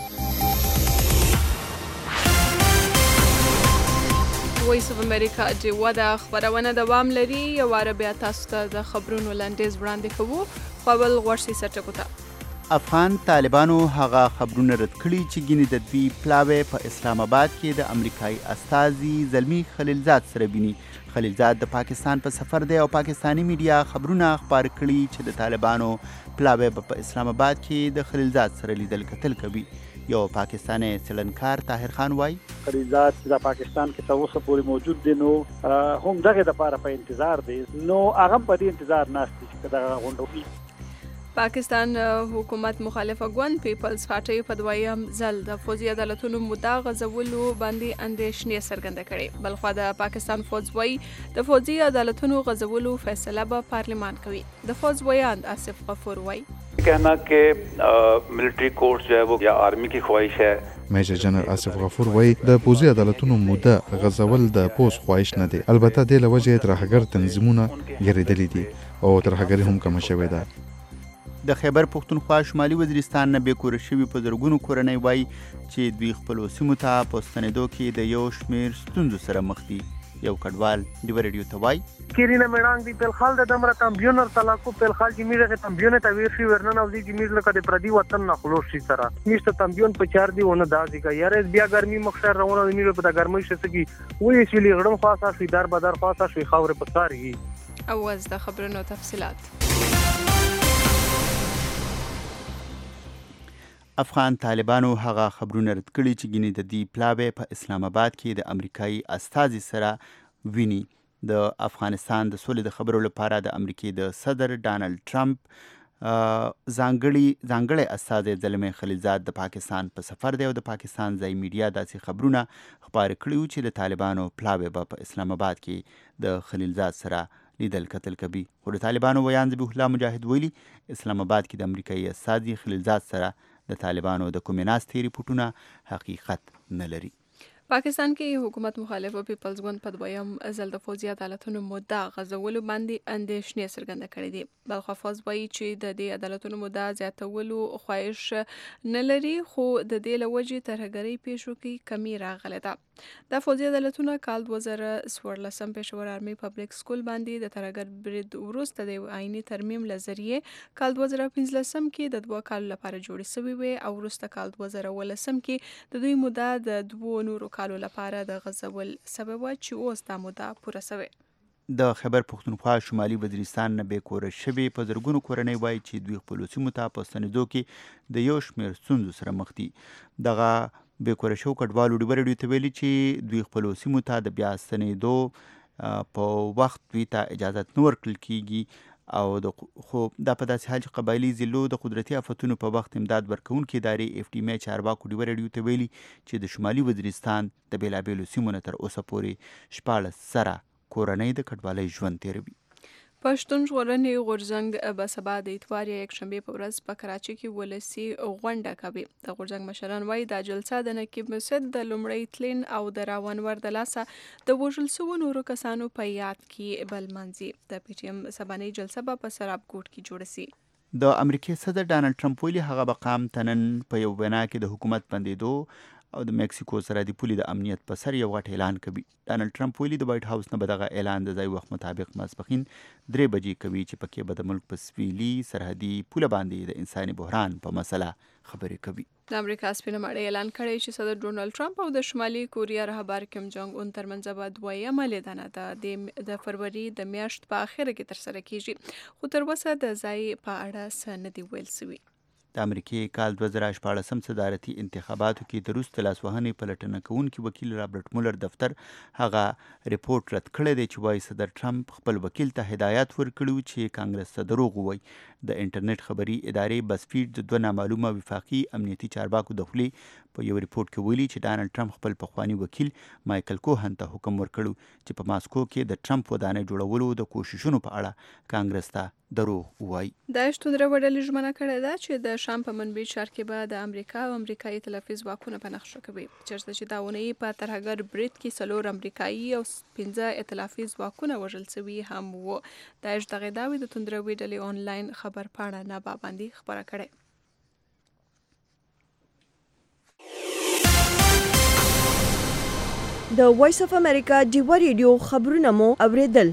وایس اف امریکا ډیو د خبرونه دوام لري. یو واره بیا تاسو ته د خبرونو لاندیز وړاندې کوو. خپل غوښتي سرټکو ته افغان طالبانو هغه خبرونه رد کړي چې ګینې د دوی پلاوی په اسلام آباد کې د امریکایي استازي زلمی خلیلزاد سره ویني. خلیلزاد د پاکستان په سفر دی او پاکستانی میډیا خبرونه خبر کړي چې د طالبانو پلاوی په اسلام آباد کې د خلیلزاد سره لیدل کتل کوي. یو پاکستانی څېړنکار طاهر خان وایي خلیلزاد چې د پاکستان کې تر اوسه پورې موجود دی نو هم دغه دپاره په انتظار دی نو هغه په دې انتظار ناست دي چې دغه غونډه وي. پاکستان حکومت مخالفه ګوند پیپلز پارټي په دویم ځل د فوزي عدالتونو مدعا غځولو باندې اندېښنې څرګنده کړې. بلخوا د پاکستان فوج وایي د فوزي عدالتونو غځولو فیصله به پارلمان کوي. د فوج ویاند آصف غفور وایي कहना कि मिलिट्री कोर्ट जो है वो या आर्मी की ख्वाहिश है. میجر جنرال آصف غفور وایي د پوځي عدالتونو موده غځول د پوس خواهش نه دی. البته د لوجه ترهګر تنظیمونه ګرځېدلي دي او ترهګري هم کم شوې ده. د خیبر پښتونخوا شمالي وزیرستان نه بېکوره شوي په زرګونو کورنۍ وایي چې دوی خپلو سیمو ته په ستنېدو کې د یو شمېر ستونزو سره مخ دي. یو کډوال ډیو ریډیو ته وایي کیرینه میړانګ دی پلخال د دمره کمپیونر تلاکو پلخال چې میره کمپیونر ته ویشي ورنن او دی چې میره لکه د پردي وطن نه خلاص شي سره نشته کمپیون په چار دی ونه دازي کا یاره بیا ګرمي مخشر روانه میره په د ګرمۍ شته کی وې چې لغړم خاصه شي دار بدر خاصه شي خاور په ساري. اواز د خبرونو تفصيلات. افغان طالبانو هغه خبرونه رد کړي چې ګینې د دې پلاوی په اسلام آباد کې د امریکایي استازي سره ویني. د افغانستان د سولې د خبرو لپاره د امریکای د صدر ډانلډ ټرمپ ځانګړي ځانګړی استازی زلمی خلیلزاد د پاکستان په سفر دی او د پاکستان ځای میډیا داسې خبرونه خپاره کړي وو چې د طالبانو پلاوی به په اسلام آباد کې د خلیلزاد سره لیدل کتل کوي. خو د طالبانو ویان ذبیح الله مجاهد ویلي اسلام آباد کې د امریکایي استازي خلیلزاد سره د طالبانو د کومې ناستې ریپورټونه حقیقت نه لري. پاکستان کې حکومت مخالف پیپلز ګوند په دویم ځل د فوزي عدالتونو مدعا غځولو باندې اندېښنې څرګنده کړې دي. بلخوا فوز وایي چې د دې عدالتونو مدعا زیاتولو خواهش نه لري خو د دې له وجې ترهګرۍ پیښو کې کمی راغلې ده. د فوزي عدالتونو کال دوه زره څوارلسم پېښور آرمي پبلک سکول باندې د ترهګر برید وروسته د آئیني ترمیم له ذریعې کال دوه زره پنځلسم کې د دوه کالو لپاره جوړې شوې وې او وروسته کال دوه زره اوولسم کې د دوی مدعا د دوو نورو کالو لپاره د غځول سبب و چې اوس دا مدعا پوره شوې. د خیبر پښتونخوا شمالي وزیرستان نه بېکوره شوي په زرګونو کورنۍ وایي چې دوی خپلو سیمو ته په ستنېدو کې د یو شمېر ستونزو سره مخ دي. دغه بېکوره شوو کډوالو ډیو ریډیو ته ویلي چې دوی خپلو سیمو ته د بیا ستنېدو په وخت دوی ته اجازت نه ورکړل کېږي او د خو دا په داسې حال چې قبایلي ضلعو د قدرتي آفتونو په وخت امداد ورکوونکې ادارې اف ټي مې چارواکو ډیو ریډیو ته ویلي چې د شمالي وزیرستان د بېلابېلو سیمو نه تر اوسه پورې شپاړس زره کورنۍ د کډوالۍ ژوند تېروي. پښتون ژغورنې غورځنګ به سبا د اتوار یا یکشنبې په ورځ په کراچۍ کې ولسي غونډه کوي. د غورځنګ مشران وایي دا جلسه د نقیب مسعود د لومړی تلین او د راونور د لاسه د وژل شوو نورو کسانو په یاد کې بل منځي. د پی ټي ایم سبانۍ جلسه به په سراب کوټ کې جوړه سي. د امریکای صدر ډانلډ ټرمپ ویلي هغه به قام تنن په یو وینا کې د حکومت بندېدو او د میکسیکو سره د پولې د امنیت په سر یو غټ اعلان کوي. ډانلډ ټرمپ ویلي د وایټ هاوس نه به دغه اعلان د ځای وخت مطابق ماسپښین درې بجې کوي چې پکې به د ملک په سویلي سرحدي پوله باندې د انساني بحران په مسله خبرې کوي. د امریکا سپینه ماڼۍ اعلان کړی چې صدر ډونالډ ټرمپ او د شمالي کوریا رهبر کیم جونګ اون ترمنځ به دویمه لیدنه د فروری د میاشت په اخره کې ترسره کیږي خو تر اوسه د ځای په اړه څه نه دی ویل شوي. د امریکای کال دوه زره شپاړسم صدارتي انتخاباتو کې د روس د لاسوهنې پلټنه کوونکي وکیل رابرټ مولر دفتر هغه ریپورت رد کړی دی چې وایي صدر ټرمپ خپل وکیل ته هدایت ورکړي و چې کانګرس ته دروغ ووایي. د انټرنیټ خبري ادارې بسفیډ د دوه نامعلومه وفاقي امنیتي چارواکو د خولې په یو ریپورت کې ویلي چې ډانلډ ټرمپ خپل پخوانی وکیل مایکل کوهن ته حکم ورکړو چې په ماسکو کې د ټرمپ ودانۍ جوړولو د کوششونو په اړه کانګرس ته دروغ ووایي. د شتون درې ژمنه کړې ده چې د شام په منبع ښار کې به د امریکا او امریکایي تلفیز ځواکونه په نښه کوي، چېرته چې دا اونۍ په ترهګر برید کې څلور امریکایي او پنځه ائتلافي ځواکونه وژل شوي هم وو. د دغې دعوې د توندروي ډلې آنلاین خبر پاڼه نبا باندې خبره کړې. د وایس اف امریکا ډیوا ریډیو خبرونه مو اوریدل.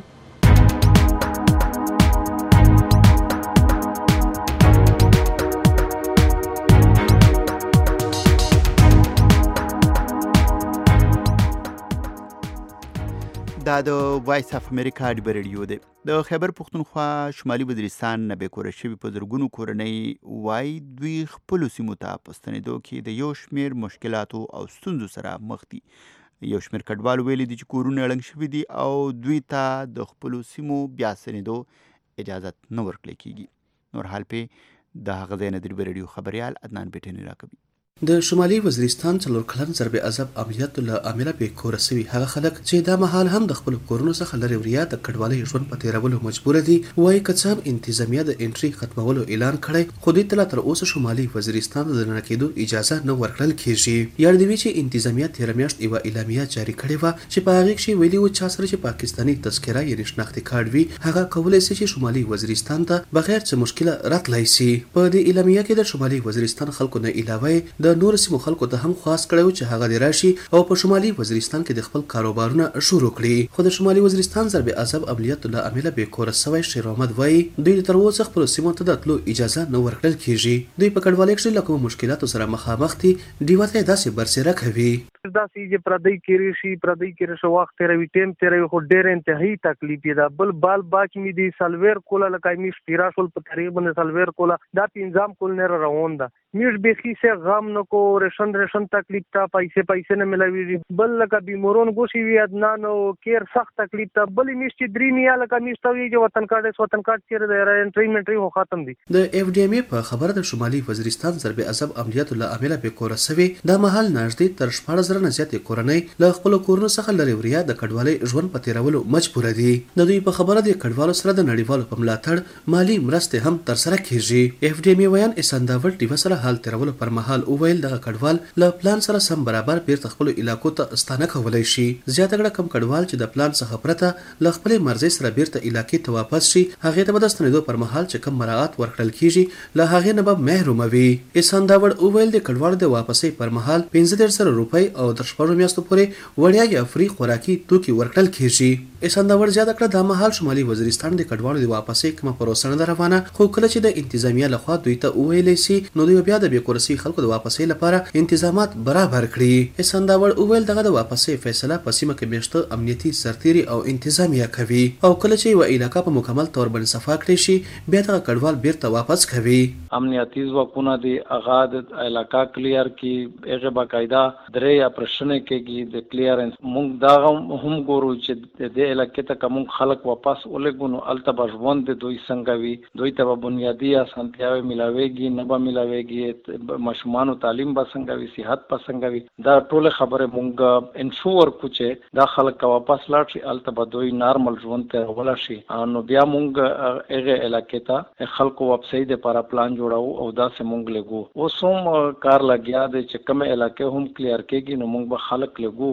دا د وایس اف امریکا ډیوا ریډیو دی. د خیبر پښتونخوا شمالي وزیرستان نه بېکوره شوي په زرګونو کورنۍ وایي دوی خپلو سیمو ته په ستنېدو کې د یو شمېر مشکلاتو او ستونزو سره مخ دي. یو شمېر کډوالو ویلي دي چې کورونه ړنګ شوي دي او دوی ته د خپلو سیمو بیا ستنېدو اجازت نه ورکړی کېږي. نور حال پې د هغه ځای نه د ډیوا ریډیو خبریال عدنان بیټني راکوي. د شمالي وزیرستان څلور کلن ضرب عذاب عملیاتو له امله بې کوره سوي هغه خلک چې دا مهال هم د خپلو کورونو څخه لرې وریا د کډوالۍ ژوند په تېرولو مجبوره دي، وایي که څه هم انتظامیه د انټري ختمولو اعلان کړی، خو دوی ته لا تر اوسه شمالي وزیرستان ته د دننه کېدو اجازه نه ورکړل کېږي. یاد دې وي چې انتظامیه تېره میاشت یوه اعلامیه جاري کړې وه چې په هغې کښې ویلي وو چا سره چې پاکستاني تذکره یعنې شناختي کارډ وي هغه کولی سي چې شمالي وزیرستان ته بغیر څه مشکله راتلی سي. په دې اعلامیه کې د شمالي وزیرستان خلکو نه علاوه د نورو سیمو خلکو ته هم خواست کړی و چې هغه دې راشي او په شمالي وزیرستان کې د خپل کاروبارونه شروع کړي. خو د شمالي وزیرستان ضرب عذاب عملیاتو له امله بې کوره سوی شیر احمد وایي دوی تر اوسه خپلو سیمو ته د تلو اجازه نه ورکړل کېږي. دوی په کډوالۍ کښې له کومو مشکلاتو سره مخامخ دي، ډیوا ته یې داسې برسېره کوي. داسې چې پردی کېرې شي پردی کېرې شو وخت تېروي ټایم تېروي خو ډېر انتهایي تکلیف یې ده. بل بال باک مې دي سلویر کوله لکه میش تېرا شول په طریق باندې سلویر کوله دا پنځم کول نه روان ده. میش بیخي سه غم نه کو ریشن ریشن تکلیف ته پیسې پیسې نه ملاویږي. بل لکه بیمورون ګوشي وي ادنان او کیر سخت تکلیف ته. بل میش چې درې میا لکه میش ته وي چې وطن کارت وطن کارت چیرې دی انټری منټری هو ختم دي. د اف ډي ام په خبره د شمالي وزیرستان ضرب عذاب عملیاتو له امله بې کوره سوي دا مهال نږدې تر شپاړس زره نه زیاتې کورنۍ له خپلو کورونو څخه لرې وریا د کډوالۍ ژوند په تېرولو مجبوره دي. د دوی په خبره د کډوالو سره د نړیوالو په ملاتړ مالي مرستې هم ترسره کېږي. اف ډي ام ویان اسانداول ټیوه سره حال تېرولو پر مهال وویل دغه کډوال له پلان سره سم برابر بیرته خپلو علاقو ته ستانه کولی شي. زیاته کړه کم کډوال چې د پلان څخه پرته له خپلې مرضۍ سره بیرته علاقې ته واپس شي هغې ته به د ستنېدو پر مهال چې کم مراعات ورکړل کېږي له هغې نه به محرومه وي. اسانداول وویل د کډوالو د واپسۍ پر مهال پنځه دېرش زره روپۍ او تر شپږو میاشتو پورې وړیا یا فری خوراکي توکي ورکړل کېږي. اسانداور زیاته کړه دا مهال شمالي وزیرستان د کډوالو د واپسۍ کومه پروسه نه ده روانه، خو کله چې د انتظامیه لخوا دوی ته وویلی سي نو دوی بیا د بې کوره سوي خلکو د واپسۍ لپاره انتظامات برابر کړي. اسانداور وویل دغه د واپسۍ فیصله په سیمه کې میاشته امنیتي سرتیري او انتظامیه کوي او کله چې یوه علاقه په مکمل طور باندې صفا کړی شي بیا دغه کډوال بیرته واپس کوي. امنیتي ځواکونه دي هغه د علاقه کلیر کړي، هغې باقاعده درې اپریشنې کېږي د کلیرنس. موږ دا هم ګورو چې د دې علاقې ته که موږ خلک واپس ولېږو نو هلته به ژوند د دوی څنګه وي، دوی ته به بنیادي اسانتیاوې میلاویږي نه به میلاویږي، ماشومانو تعلیم به څنګه وي، صحت به څنګه وي. دا ټولې خبرې موږ انشور کړو چې دا خلک که واپس لاړ شي هلته به دوی نارمل ژوند تېرولی شي. نو بیا موږ هغې علاقې ته خلکو واپسۍ دپاره پلان جوړوو او داسې موږ لېږو. اوس هم کار لګیا دی چې کومې علاقې هم کلیر کېږي نو موږ به خلک لګو.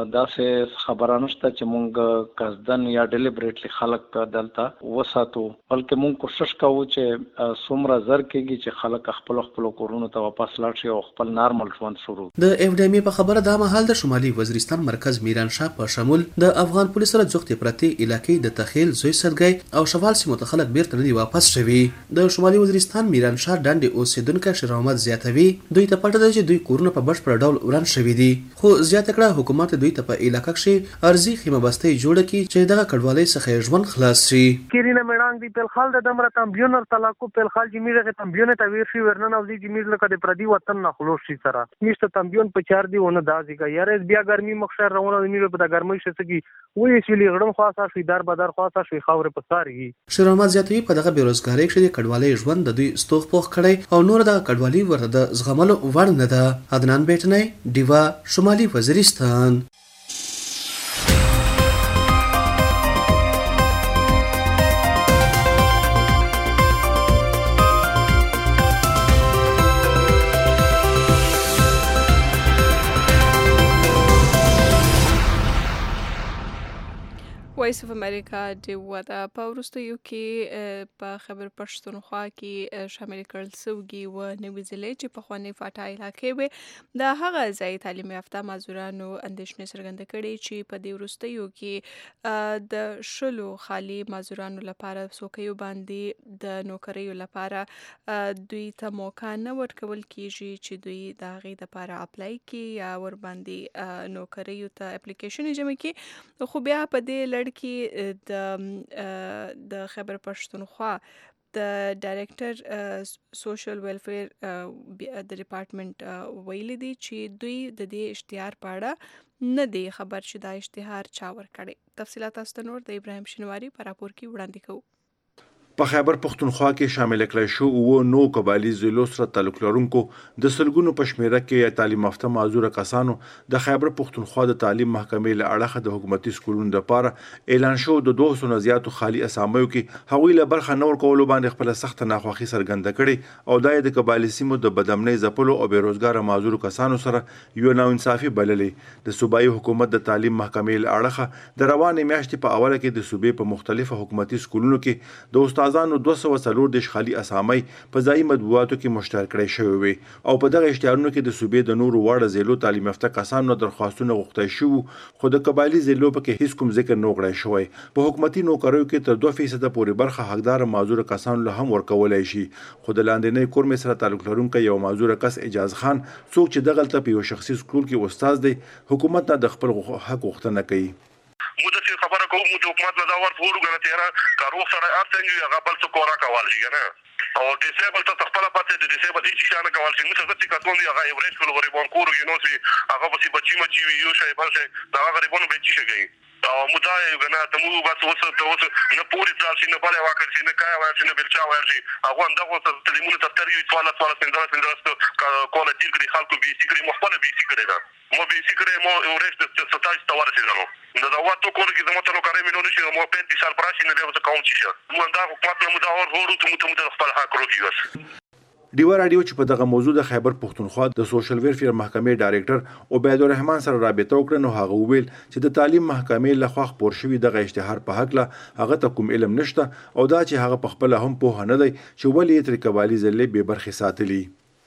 داسې خبره نشته چې موږ قصدن یا ډیلیبریټلی خلک دلته وساتو، بلکې موږ کوشش کوو چې څومره زر کېږي چې خلک خپلو خپلو کورونو ته واپس لاړ شي او خپل نارمل ژوند شروع. د اف ډي ام په خبره دا مهال د شمالي وزیرستان مرکز میران شاه په شمول د افغان پولیس سره جوختې پرتې علاقې د تخیل، زوی سدګی او شوال سیمو ته خلک بیرته نه دي واپس شوي. د شمالي وزیرستان میران شاه ډنډې اوسېدونکی شیر احمد زیاتوي دوی ته پټه ده چې دوی کورونه په بشپړ ډول وران شوي دي. خو زیاته کړه حکومت دوی ته په علاقه کې ارزي خیمه بستۍ جوړه کړي چې دغه کډوالۍ څخه ژوند خلاص شي. کیرینه میړانګ دی په خال د دمره تم بیونر طلاقو په خال چې میره تم بیونه ته ویر شي ورننه او دی چې میره لکه د پردي وطن نه خلاص شي سره نشته تم بیون په چار دی ونه دازي کا یاره بیا ګرمي مخشر روانه میره په د ګرمۍ شته کی وې چې لغړم خاصه شي دار بدر خاصه شي خاور په ساري. شیر احمد زیاتوي په دغه بیروزګاری کې د کډوالۍ ژوند د دوی ستوخ پوخ کړي او نور د کډوالۍ ورته د زغملو وړ نه ده. عدنان بیٹنی دیوا شمالي وزیرستان. وایس اف امریکا د ودا په وروستیو کې په خیبر پښتونخوا کې شامل کړل شوي و نوې ضلع چې په خواني فاټا علاقې وي د هغه ځای تعلیم یافته مزدورانو اندېښنې څرګنده کړې چې په دې وروستیو کې د شلو خالي مزدورانو لپاره څوکیو باندې د نوکریو لپاره دوی ته موقع نه ورکول کیږي چې دوی د هغې لپاره اپلای کړي یا ور باندې نوکریو ته اپلیکیشن جمع کړي. خو بیا په دې لړ کې د د خیبر پښتونخوا د ډایریکټر سوشل ویلفیر د ډپارټمنټ ویلي دی چې دوی د دې اشتهار په اړه نه دی خبر چې دا اشتهار چا ورکړی. تفصیلات تاسو ته نور د ابراهیم شینواری په راپور کې وړاندې کوو. په خیبر پښتونخوا کې شامل کړای شو او نو قبایلی ضلعو سره تعلق لرونکو د سلګونو په شمېره کې تعلیم یافته معذوره کسانو د خیبر پښتونخوا د تعلیم محکمې له اړخه د حکومتي سکولونو لپاره اعلان شو د دوه سوه نه زیاتو خالي اسامیو کې هغوی له برخه نه ورکولو باندې خپل سخت ناخوښي څرګنده کړې او دا د قبایلی سیمو د بدامنۍ ځپلو او بیروزګاره معذورو کسانو سره یو ناانصافي بللې. د صوبایي حکومت د تعلیم محکمې له اړخه د روانې میاشتې په اوله کې د صوبې په مختلفو حکومتي سکولونو کې د استاد استادانو دوه سوه څلور دېرش خالي اسامۍ په ځایي مطبوعاتو کې مشتهر کړی شوی وي او په دغه اشتهارونو کې د صوبې د نورو واړه ضلعو تعلیم یافته کسانو درخواستونه غوښتل شوي خو د قبایلي ضلعو پکې هیڅ کوم ذکر نه کړی شوی. په حکومتي نوکریو کې تر دوه فیصده پورې برخه حقداره معذوره کسانو له هم ورکولی شي. خو د لاندنۍ کورمې سره تعلق لرونکی یو معذوره کس اجاز خان څوک چې دغلته په یو شخصي سکول کې استاد دی حکومت نه د خپل حق غوښتنه کوي. مو د څه خبره کوم د حکومت نه دا ورته وړو کنه تیرا کارو سره ارڅنګ هغه بل څه کورا کول شي کنه او ډیسیبل ته خپل پاتې د ډیسیبل هیڅ شي نه کول شي. موږ څه چې کاتون دی هغه ایوریج کول غریبان کورو یو نو سي هغه به بچی مچي یو شي بل شي دا غریبانو به چی شي او مودا یو کنه ته مو بس وس ته وس نه پوری تر شي نه بل واکر شي نه کای واکر شي نه بل چا واکر شي هغه اندغه ته تلیمونه تفتر یو سوال سوال سندره سندره کوله تیګری خلکو به سیګری مخبل به سیګری دا مو به سیګری مو اورست ته ستای ستوار شي نو نو دا وته کول کې زموږ ته نو کارې مینو نشي مو په دې سال پراشي نه به کوم شي مو دا حکومت نه مو دا اور ورو ته مو ته خپل حق روکي. ډیوا رادیو چې په دغه موضوع د خیبر پښتونخوا د سوشل ویلفیر محکمې ډایریکټر عبید الرحمن سره رابطه وکړه نو هغه وویل چې د تعلیم محکمې لخوا خپور شوي دغه اشتهار په هکله هغه ته کوم علم نشته او دا چې هغه په خپله هم پوهه نه دی چې ولې یې ترې قبایلي ضلعې بې برخې ساتلي.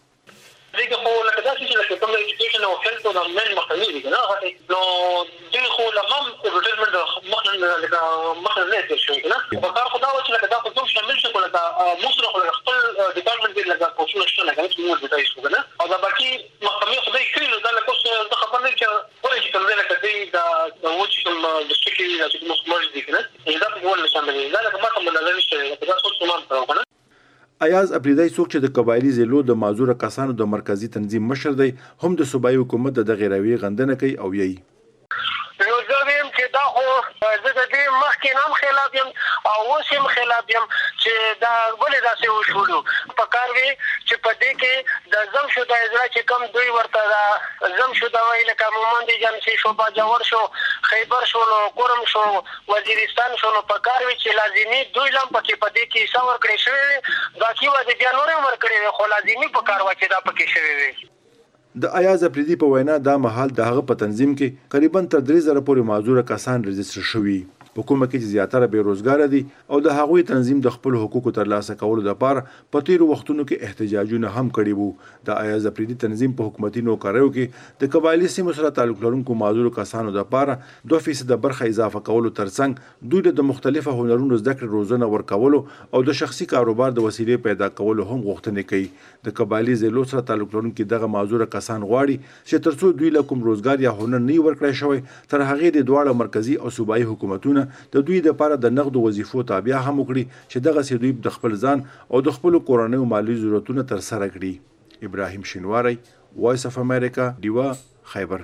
کوم ایجوکیشن او هیلث او د من مخنی دي نه نو دوی خو لمم ایډورټایزمنت د مخنه لکه مخنه نه تر شوی نه په کار خدا و چې لکه دا په کوم شامل شي کوله دا مسره خو خپل ډپارټمنټ دی لکه پوښتنه شته لکه چې موږ دای شو نه او دا باقي محکمه خدای کړی دا لکه څه د خبر نه چې ولې چې کوم لکه دی دا د وچ کوم د شکل چې موږ مرز دي کنه دا په ول شامل دی دا لکه ما ته نه نشته دا څه څه مان پرو ایاز اپریدی څوک چې د قبایلي ضلعو د معذوره کسانو د مرکزی تنظیم مشر دی هم د صوبایي حکومت د دغې رویې غندنه کوي او یی نو زه ویم چې دا خو زه د دې مخکې هم خلاف یم او اوس هم خلاف یم چې دا ولې داسې وشولو په کار وي چې په دې کې د زم شو د اجرا چې کم دوی ورته دا زم شو دا وایي لکه مومند جنسي شو باجوړ شو خیبر شو نو کورم شو وزیرستان شو نو په کار وي چې لازمي دوی لم پکې په دې کې حصہ ورکړی شوی باقي وځي بیا نور هم ورکړي خو لازمي په کار واچي دا پکې شوی وي. د ایاز اپریدي په وینا دا مهال د هغه په تنظیم کې قریبا تر درې زره پورې معذوره کسان رجسټر شوي. په کومه کې چې زیاتره بیروزګاره دي او د هغوی تنظیم د خپل حقوقو ترلاسه کولو لپاره په تیرو وختونو کې احتجاجونه هم کړي وو. د ایاز افریدي تنظیم په حکومتي نوکریو کې د قبایلي سیمو سره تعلق لرونکو معذورو کسانو لپاره دوه فیصده برخه اضافه کولو ترڅنګ دوی د مختلفو هنرونو زده کړې روزنه ورکولو او د شخصي کاروبار د وسیلې پیدا کولو هم غوښتنې کوي. د قبایلي ضلعو سره تعلق لرونکي دغه معذوره کسان غواړي چې ترڅو دوی له کوم روزګار یا هنر نه ورکړی شوی تر هغې د دواړه مرکزي او صوبایي حکومتونه د دوی لپاره د نغدو وظیفو تابع هم وکړي چې دغسې دوی د خپل ځان او د خپلو کورنیو مالي ضرورتونه ترسره کړي. ابراهیم شینواری، وایس اف امریکا، ډیوا، خیبر.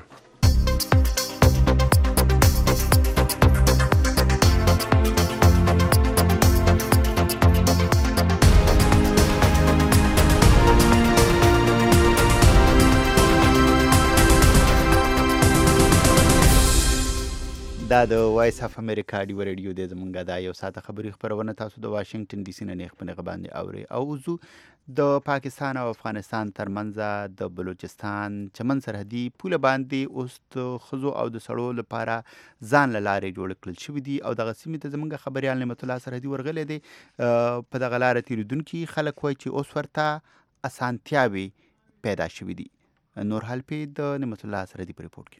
دا د وایس اف امریکا ډیو ریډیو دی. زمونږ دا یو ساعته خبري خپرونه تاسو د واشنگټن ډي سي نه نیغ په نیغه باندې اورئ. او زو د پاکستان او افغانستان ترمنځ د بلوچستان چمن سرحدي پوله باندې اوس د ښځو او د سړو لپاره ځان له لارې جوړ کړل شوي دي او دغه سیمې ته زموږ خبریال نعمت الله سرحدي ورغلی دی. په دغه لاره تېرېدونکي خلک وایي چې اوس ورته اسانتیاوې پیدا شوي دي. نور حال پې د نعمت الله سرحدي په ریپورټ کې.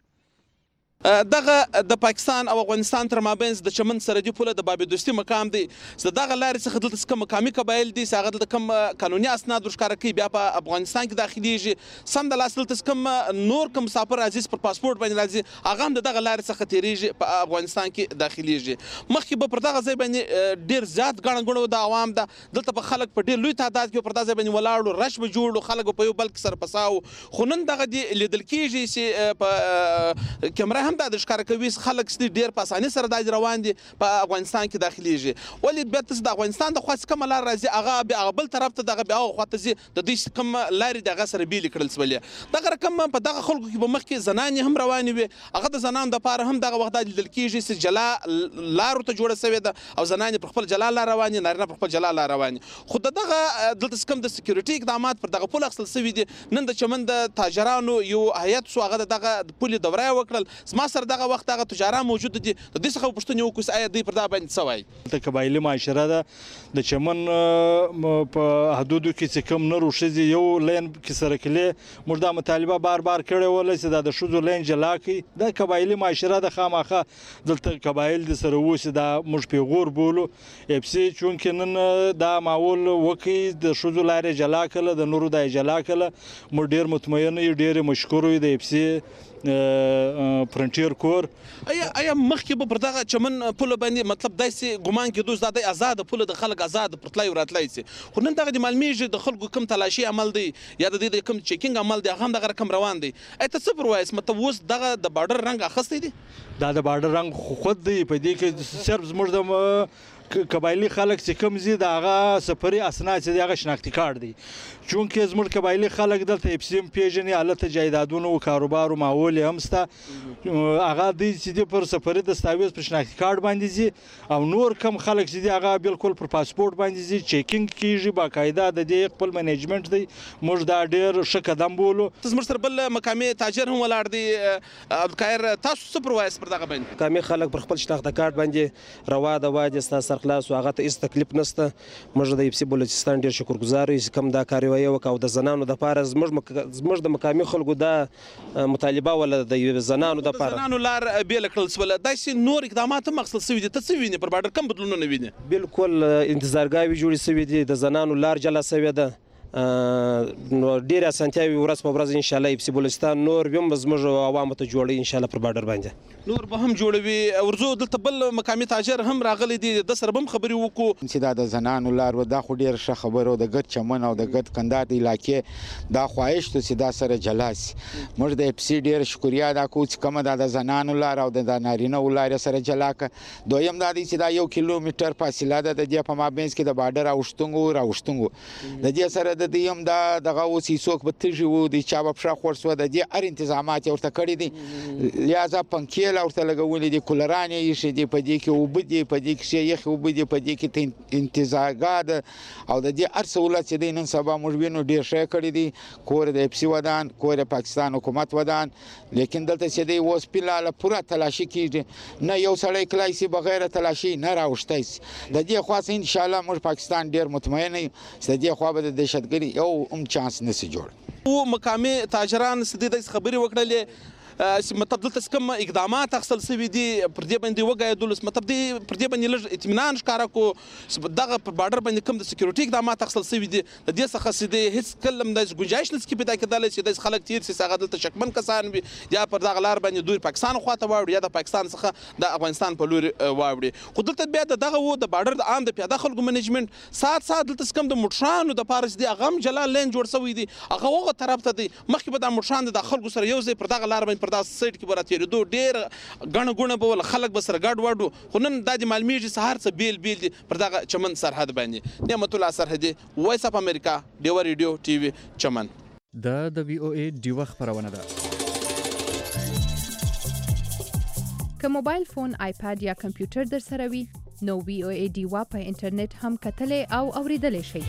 دغه د پاکستان او افغانستان تر مابینځ د چمن سرحدي پوله د باب دوستي مقام دی. زه دغه لارې څخه دلته څه کوم مقامي قبایل دي چې هغه دلته کوم قانوني اسناد ورښکاره کوي بیا په افغانستان کې داخلیږي. سمدلاسه دلته څه کوم نور کوم مسافر راځي پر پاسپورټ باندې راځي هغه هم د دغه لارې څخه تېرېږي په افغانستان کې داخلیږي. مخکې به پر دغه ځای باندې ډېر زیات ګڼه ګوڼه د عوام ده. دلته به خلک په ډېر لوی تعداد کې پر دغه ځای باندې ولاړ رش به جوړ خلک به په یو بل کې سره پساو. خو نن دغه دي لیدل کېږي چې په کیمرا هم دا د ښکاره کوي خلک ډېر په اسانۍ سره دا روان دي په افغانستان کې داخلیږي. ولې بیا ته د افغانستان د خوا چې کومه لار راځي هغه بیا هغه بل طرف ته دغه بیا هغه خوا ته ځي د دوی چې کوم لارې د هغه سره بیلې کړل شولې. دغه رقم په دغه خلکو کې به مخکې زنانې هم روانې وي. هغه د زنانو دپاره هم دغه وخت دا لیدل کېږي چې جلا لارو ته جوړه سوې ده او زنانې پر خپل جلا لار روانې نارینه پر خپل جلا لار روانې. خو د دغه دلته څه کوم د سکیورټي اقدامات پر دغه پل اخیستل سوي دي. نن د چمن د تاجرانو یو هیئت سو هغه دغه پولې دوره یې وکړل. زما سره دغه وخت هغه تجاران موجود دي. د دې څخه پوښتنې وکړو چې آیا دوی پر دا باندې څه وایي. د قبایلي معاشره ده د چمن په حدودو کې چې کوم نر او ښځې یو لین کې سره کلي موږ دا مطالبه بار بار کړې وله چې دا د ښځو لین جلا کړي. دا قبایلي معاشره ده خامخا دلته قبایل د سره اوسي دا موږ پیغور بولو اپسي چونکې نن دا معول وکړي د ښځو لارې جلا کړله د نورو دا جلا کړله. موږ ډېر مطمئن یو ډېر مشکور یو د اپسي فرنټیر کور. ایا ایا مخکې به پر دغه چمن پوله باندې مطلب داسې ګمان کېدو چې دا د ازاده پوله د خلک ازاد پر تلای وراتلای سي. خو نن دغه د معلومیږي د خلکو کوم تلاشي عمل دی یا د دې کوم چیکینګ عمل دی هغه هم دغه رقم روان دی. ایا ته څه پر وایې مطلب اوس دغه د بارډر رنګ اخیستی دی؟ دا د بارډر رنګ خود دی په دې کې صرف زموږ د قبایلي خلک چې کوم زی د هغه سفري اسناد چې هغه شناختی کارت دی. چونکې زموږ قبایلي خلک دلته اپسیم پیژني حالت جایدادونو او کاروبار او ماحول هم ستا هغه دی چې پر سفري دستاویز په شناختی کارت باندې زی او نور کم خلک چې هغه بالکل پر پاسپورت باندې زی چیکینګ کیږي باقاعده د دې خپل منیجمنت دی. موږ دا ډیر ښه قدم بولو. زموږ سره بل مقامي تاجر هم ولاړ دی. عبدالقاهر تاسو څه پر وایاست پر دغه باندې؟ مقامي خلک پر خپل شناخته کارت باندې روا د واجب ستاسو خلاص او هغه ته هیڅ تکلیف نشته. موږ د اپسي بلوچستان ډیر شکرګزار یو چې کوم دا کاروایی وکړه او د زنانو دپاره زموږ زموږ د مقامي خلکو دا مطالبه ولا د زنانو دپاره د زنانو لار بیله کړل شوله. داسې نور اقدامات هم اخیستل سوي دي. ته څه وینې پر بارډر کوم بدلونونه وینې؟ بالکل انتظارګاوې جوړې سوي دي. د زنانو لار جلا سوې ده. نو ډېرې اسانتیاوې ورځ په ورځ انشاءالله اپسي بلوچستان نور هم زموږ عوامو ته جوړوي انشاءالله پر بارډر باندې نور به هم جوړوي. ورځو دلته بل مقامي تاجر هم راغلی دی. د سره به هم خبرې وکړو چې دا د زنانو لار و دا خو ډېره ښه خبره و. د ګډ چمن او د ګډ کندهار د علاقې دا خواهش تو چې دا سره جلا سي. موږ د اپسي ډېره شکریا ادا کوو چې کومه دا د زنانو لار او د نارینهو لارې سره جلا کړه. دویم دا دی چې دا یو کیلومتر فاصله ده د دې په مابینځ کې د بارډر اوښتونګو راوښتونګو. د دې سره د دې هم دا دغه اوس څوک به تږي وو د چا به پښه خور شوه د دې هر انتظامات یې ورته کړي دي لهذا پنکې لا ورته لګولي دي کولران یې ایښي دي په دې کې اوبه دي په دې کې یخې اوبه دي په دې کې انتظاګا ده او د دې هر سهولت چې دی نن سبا موږ وینو ډېر ښه کړي دي کور د اف سي ودان کور د پاکستان حکومت ودان لیکن دلته چې دی اوس فلحاله پوره تلاشي کېږي نه یو سړی کلای شي بغیر تلاشي نه راوښتی شي د دې خوا څخه انشاءالله موږ پاکستان ډېر مطمئن یو چې د دې خوا به د دهشتګري یو هم چانس نشي جوړ او مقامي تاجران ستې د خبرې وکړلې مطلب دلته کوم اقدامات اخیستل شوي دي پر دې باندې وګایدلوس مطلب دې پر دې باندې لږ اطمینان ښکاره کو دغه پر بارډر باندې کوم د سکیورټي اقدامات اخیستل شوي دي د دې څخه چې دی هېڅ کله هم داسې ګنجایش نشي پیدا کېدلی چې داسې خلک تېر شي چې هغه دلته شکمن کسان وي یا پر دغه لار باندې دوی پاکستان خواته واوړي یا د پاکستان څخه د افغانستان په لوري واوړي خو دلته بیا د دغه و د بارډر د عام د پیاده خلکو منیجمنټ سات سات دلته کوم د موټرانو دپاره چې دی هغه هم جلا لین جوړ شوی دی هغه هغه طرف ته دی مخکې به دا موټران د خلکو سره یو ځای پر دغه لار باندې پر دغه سایډ کې به تیریدو ډېر ګڼه ګوڼه به ول خلک به سره ګډ وډ خو نن دا د معلومیږي چې هر څه بیل بیل دي پر دغه چمن سرحد باندې نعمت الله سرحدي وایس اف امریکا ډیوه ریډیو ټي وي چمن دا د وی او ای ډیوه خبرونه ده که موبایل فون آیپاد یا کمپیوټر در سره وي نو وی او ای ډیوه په انټرنیټ هم کتلی او اوریدلی شئ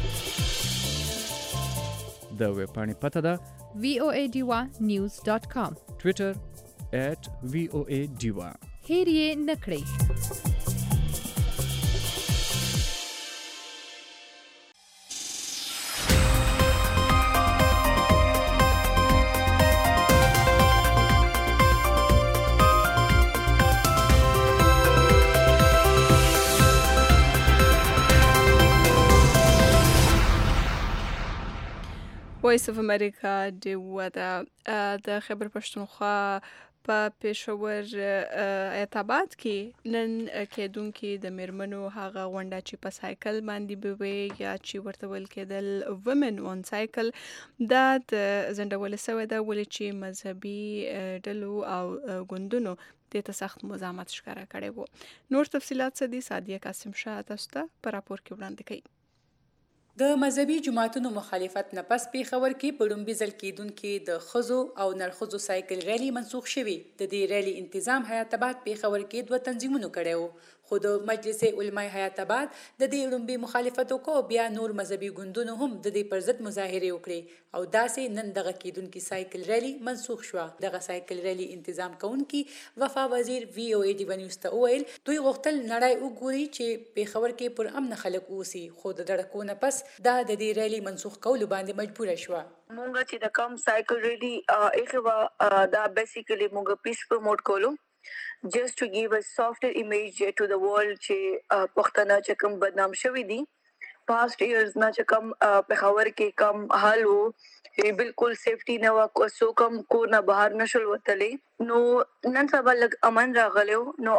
د ویبپاڼې پته ده وی او ای ډیوه نیوز ډاٹ کام ټویټر ایٹ وی او ای ډیوه هیر یې نه کړئ وایس اف امریکا ډیوه ده د خیبر پښتونخوا په پېښور ایتاباد کې نن کېدونکي د میرمنو هغه غونډه چې په سایکل باندې به وي یا چې ورته ویل کېدل وومن اون سایکل دا د ځنډول شوې ده ولې چې مذهبي ډلو او ګوندونو دې ته سخت مزاحمت ښکاره کړی و نور تفصیلات څه دي سادیه قاسم شاه تاسو ته په راپور کې وړاندې کوي د مذهبي جماعتونو مخالفت نه پس پیښور کې په لومړي ځل کېدونکي د ښځو او نرښځو سایکل ریلي منسوخ شوي د دې ریلي انتظام حیات آباد پیښور کې دوه تنظیمونو کړی و خو د مجلس علماء حیات آباد د دې لومړي مخالفت وکړو بیا نور مذهبي ګوندونو هم د دې پر ضد مظاهرې وکړې او داسې نن دغه کېدونکي سایکل ریلي منسوخ شوه دغه سایکل ریلي انتظام کوونکي وفا وزیر وی او ای ډیوه نیوز ته وویل دوی غوښتل نړۍ وګوري چې پیښور کې پر امن خلک اوسي خو د دړکو نه پس دا د دې ریلی منسوخ کولو باندې مجبوره شوه مونږ چې د کم سایکل ریلی ایخوا دا بیسیکلی مونږ پیس پروموټ کولو just to give a softer image to the world چې پښتانه چې کوم بدنام شوی دي past years نه چې کوم پیښور کې کم حال وو بالکل سیفټي نه و سو کم کو نه بهر نشول وتلې نو نن سبا لګ امن راغلو نو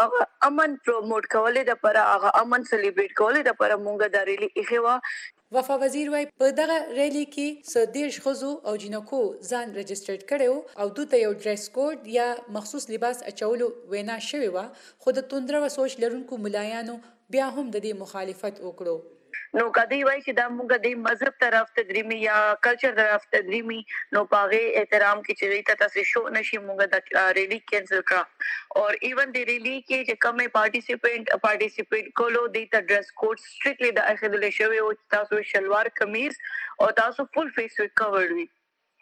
امن پروموټ کولې د پر هغه امن سلیبریټ کولې د پر مونږ د ریلی ایخوا وفا وزیر وايي په دغه ریلی کې سدیش خزو او جنکو ځان رجسټرډ کړو او دوی یو ډریس کوډ یا مخصوص لباس اچولو وینا شوی و خو د توندره و سوچ لرونکو ملایانو بیا هم د دې مخالفت وکړو نو کدی وای چې دا موږ د مذهب طرف تدریمي یا کلچر طرف تدریمي نو پاغه احترام کې چې ریته تاسو شو نشي موږ د ریلی کینسل کړه اور ایون د ریلی کې چې کومه پارټیسیپینټ پارټیسیپیټ کولو د ته ډریس کوډ سټریکټلی د اخیدل شوی او تاسو شلوار کمیز او تاسو فل فیس وک کورډ وي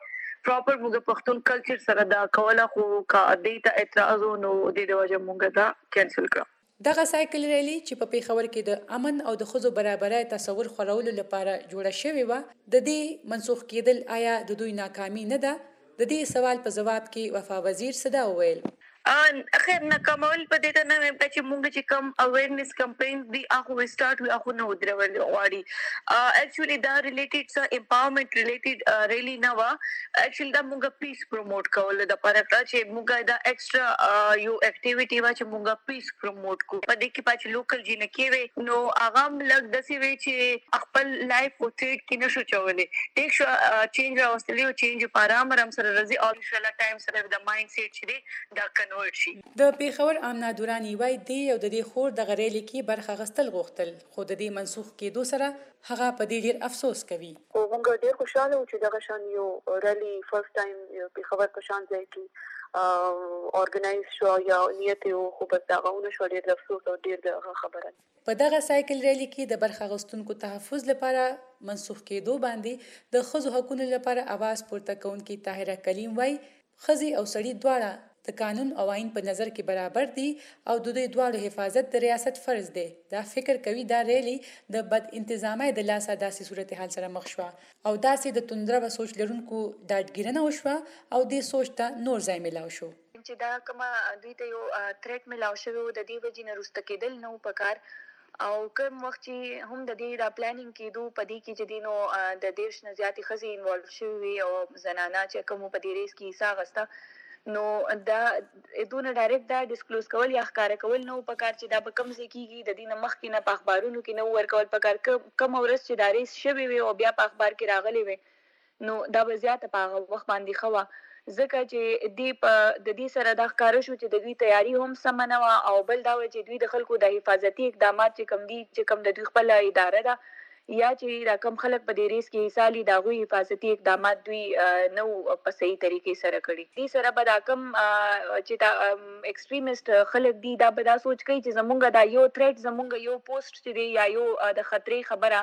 پراپر موږ پښتون کلچر سره دا کوله خو کا د ته اعتراض نو د دې وجه موږ دا کینسل کړه دغه سایکل ریلی چې په پیښور کې د امن او د ښځو برابرۍ تصور خورولو لپاره جوړه شوې و د دې منسوخ کېدل آیا د دوی ناکامي نه ده د دې سوال په جواب کې وفا وزیر صدا وویل ان اخر ناکامول په دې ته نه ویم چې مونږ چې کم اویرنس کمپاین دی اخو سٹارټ وی اخو نو درول غواړي اکچولی دا ریلیټډ سره امپاورمنت ریلیټډ ریلی نه وا اکچولی دا مونږ پیس پروموټ کول د پرکړه چې مونږ دا ایکسترا یو اکټیویټی وا چې مونږ پیس پروموټ کو په دې کې پاتې لوکل جن کې نو اغام لګ دسی وی چې خپل لایف او ټریډ کې نشو چولې ټیک شو چینج راوستلی او چینج په آرام آرام سره رضی او ان شاء الله ټایم سره د مایند سیټ چې دا کنو کنورټ شي. د پیښور امنا دورانی وای دی او د دې خور د غریلی کې برخه غستل غوښتل خو د دې منسوخ کېدو سره هغه په دې ډیر افسوس کوي. او موږ ډیر خوشاله وو چې دغه شان یو ریلی فرست ټایم پیښور په شان ځای کې اورګنایز شو یا نیت یو خو بس دغه ونه شو ډیر افسوس او ډیر دغه خبره. په دغه سایکل ریلی کې د برخه غستونکو تحفظ لپاره منسوخ کېدو باندې د ښځو حقوقو لپاره اواز پورته کوونکي طاهره کلیم وای ښځې او سړي دواړه د قانون او آئین په نظر کې برابر دي او د دوی دواړو حفاظت د ریاست فرض دی. دا فکر کوي دا ریلی د بد انتظامۍ د لاسه داسې صورتحال سره مخ شوه او داسې د توندره سوچ لرونکو ډاډګیرنه وشوه او دې سوچ ته نور ځای میلاو شو. چې دا کومه دوی ته یو تھریټ میلاو شوی و د دې وجې نه وروسته کېدل نه و پکار او کوم وخت چې هم د دې دا پلانینګ کېدو په دې کې چې دی نو د دېرش نه زیاتې ښځې انوالو شوي وي او زنانه چې کوم په دې ریس کې حصه اخیسته نو دا دونه ډایرکټ دا ډسکلوز کول یا ښکاره کول نه و پکار چې دا به کوم ځای کېږي د دې نه مخکې نه په اخبارونو کې نه و ورکول پکار کومه ورځ چې دا ریس شوی وي او بیا په اخبار کې راغلی وي نو دا به زیاته په هغه وخت باندې ښه وه ځکه چې دې په د دې سره دا ښکاره شو چې د دوی تیاری هم سمه نه وه او بل دا و چې دوی د خلکو د حفاظتي اقدامات چې کوم دي چې کوم د دوی خپله اداره ده یا چې دا کم خلک په دې ریس کې حصه لي د هغوی حفاظتي اقدامات دوی نه وو په صحیح طریقې سره کړي. دې سره به دا کم چې دا ایکسټریمسټ خلک دي دا به دا سوچ کوي چې زمونږ دا یو تھریټ زمونږ یو پوسټ چې دی یا یو د خطرې خبره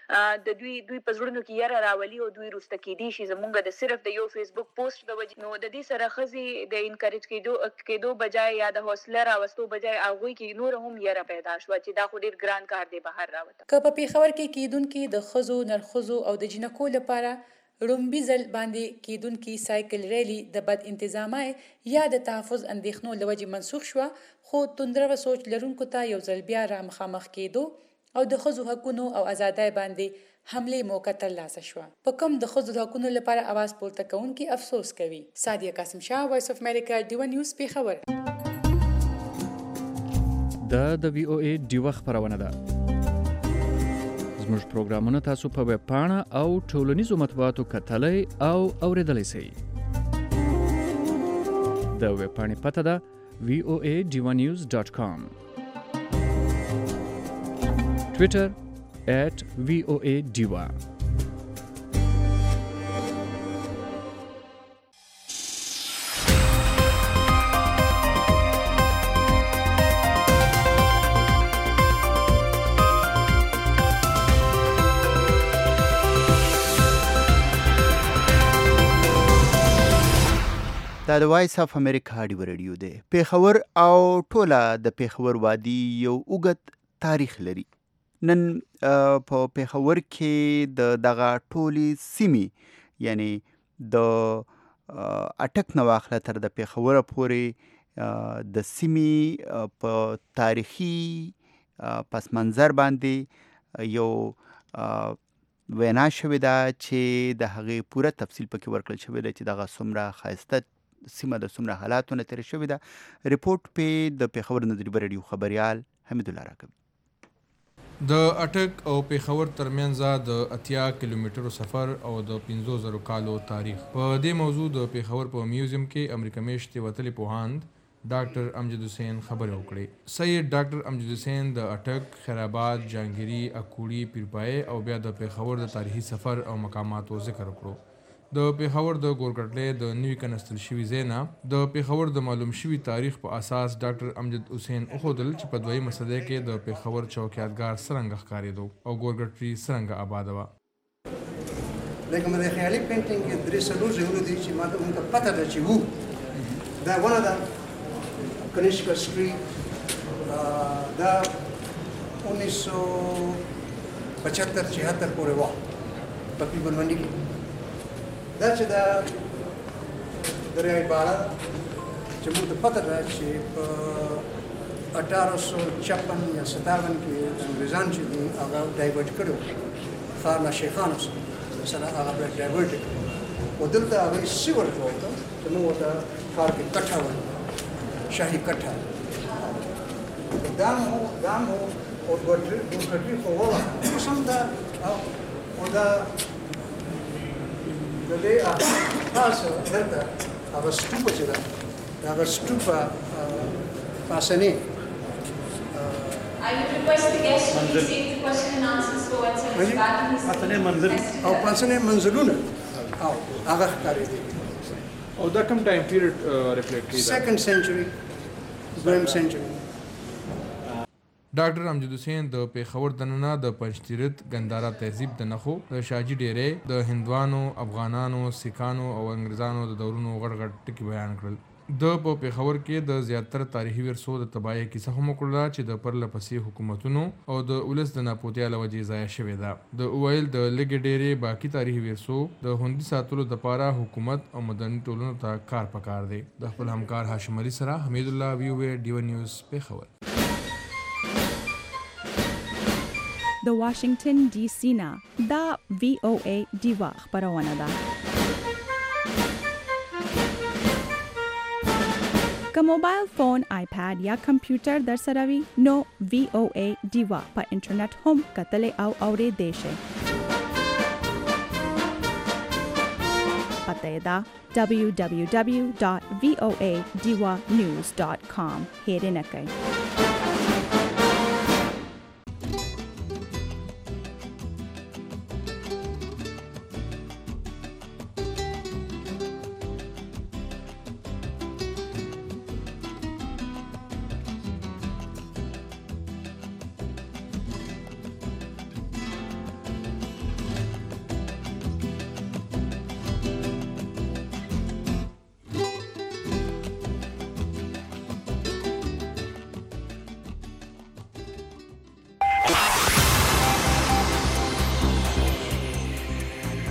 د دوی دوی په زړونو کې یاره راولي او دوی وروسته کېدی شي زمونږ د صرف د یو فیسبوک پوسټ د وجې نو د دې سره ښځې د انکریج کېدو کېدو بجای یا د حوصله راوستو بجای هغوی کې نور هم یاره پیدا شوه چې دا خو ډېر ګران کار دی بهر راوته. که په پېښور کې کېدونکي د ښځو نرښځو او د جینکو لپاره لومبي ځل باندې کېدونکي سایکل ریلی د بد انتظامۍ یا د تحفظ اندېښنو له وجې منسوخ شوه خو توندروه سوچ لرونکو ته یو ځل بیا را مخامخ کېدو او د ښځو حقونو او ازادۍ باندې حملې موقع ترلاسه شوه. په کوم د ښځو د حقونو لپاره اواز پورته کوونکي افسوس کوي. سادیه قاسم شاه، وایس اف امریکا، ډیوه نیوز، پیښور. دا د وی او ای ډیوه خپرونه ده. زموږ پروګرامونه تاسو په ویب پاڼه او ټولنیزو مطبوعاتو کتلی او اوریدلی شئ. د ویب پاڼې پته ده وی او ای ډیوه نیوز ډاټ کام. Twitter at V O A Diva. دا د وایس اف امریکا ډیو رادیو دی. پیښور او ټوله د پیښور وادي یو اوږد تاریخ لري. نن په پیښور کې د دغه ټولې سیمې یعنی د اټک نه واخله تر د پیښور پورې د سیمې په تاریخي پس منظر باندې یو وینا شوې ده چې د هغې پوره تفصیل پکې ورکړل شوی دی چې دغه څومره ښایسته سیمه د څومره حالاتو نه تېره شوې ده. ریپورټ پې د پیښور نظریبه رادیو خبریال حمید الله راکوي. د اټک او پیښور ترمنځ د اتیا کیلومترو سفر او د پنځو زرو کالو تاریخ. په دې موضوع د پیښور په میوزیم کې امریکا میشتې وتلي پوهاند ډاکټر امجد حسین خبرې وکړې. سید ډاکټر امجد حسین د اټک، خیرآباد، جهانګیري، اکوړي، پیرپای او بیا د پیښور د تاریخي سفر او مقاماتو ذکر وکړو. د پیښور د ګورګټلې د نوي کنستل شوي ځای نه د پیښور د معلوم شوي تاریخ په اساس ډاکټر امجد حسین وښودل چې په دویمه صدۍ کې د پیښور چوکیاتګار څرنګه ښکارېدو او ګورګټري څرنګه آباده وه. لکه د خیالي پینټینګ کې درې څلور ځایونه دي چې ما ته پته ده چې وو. دا ونه ده کنیشکا سټریټ، دا انیس سو پچهتر چھہتر پورې وه تقریبا منډي کې. دا چې دا دریای بالا چې موږ ته پته ده چې په اټھارہ سو چھپن یا ستاون کې انګریزان چې دي هغه ډایورټ کړو ښار نه شیخانو سره هغه بیا ډایورټ کړو او دلته هغوی سیور جوړ کړ چې موږ ورته ښار کې کټه وایو، شاهي کټه. دا مو دا مو او ګورګټري خو ووهه اوس هم دا او دا د دې خاصه دلته هغه ستوپه چې ده هغه سټوپا پاسنې I would request the guest to please take the question and answers for what's in his back. او پاسنې منزلونه او هغه ښکاري دي او دا کوم ټایم پیریډ ریفلیکټ کوي سیکنډ سنچوري دویم سنچوري ډاکټر امجد حسین د پیښور دننه د پنځتیرت ګندارا تهذیب د نخو د شاجي ډیرې د هندوانو افغانانو سیکانو او انګریزانو د دورونو غړ غړ ټکي بیان کړل د په پیښور کې د زیاتره تاریخي ورثو د تباہي کیسه هم وکړه چې د پرله پسې حکومتونو او د ولس د ناپوهتیا له وجې ضایع شوې ده د اوایل د لږې ډېرې باقي تاریخي ورثو د خوندي ساتلو دپاره حکومت او مدني ټولنو ته کار پکار دی د خپل همکار هاشم علي سره حمید الله وی او ډیو نیوز پیښور د واشنگټن ډي سي نه دا وی او ای ډیوا خبرونه ده که موبایل فون آیپاد یا کمپیوټر در سره وي نو وی او ای ډیوا په انټرنیټ هم کتلی او اورېدی شئ پته یې ده دبلیو دبلیو دبلیو ډاټ وی او ای ډیوا نیوز ډاټ کام هیرې نه کوئ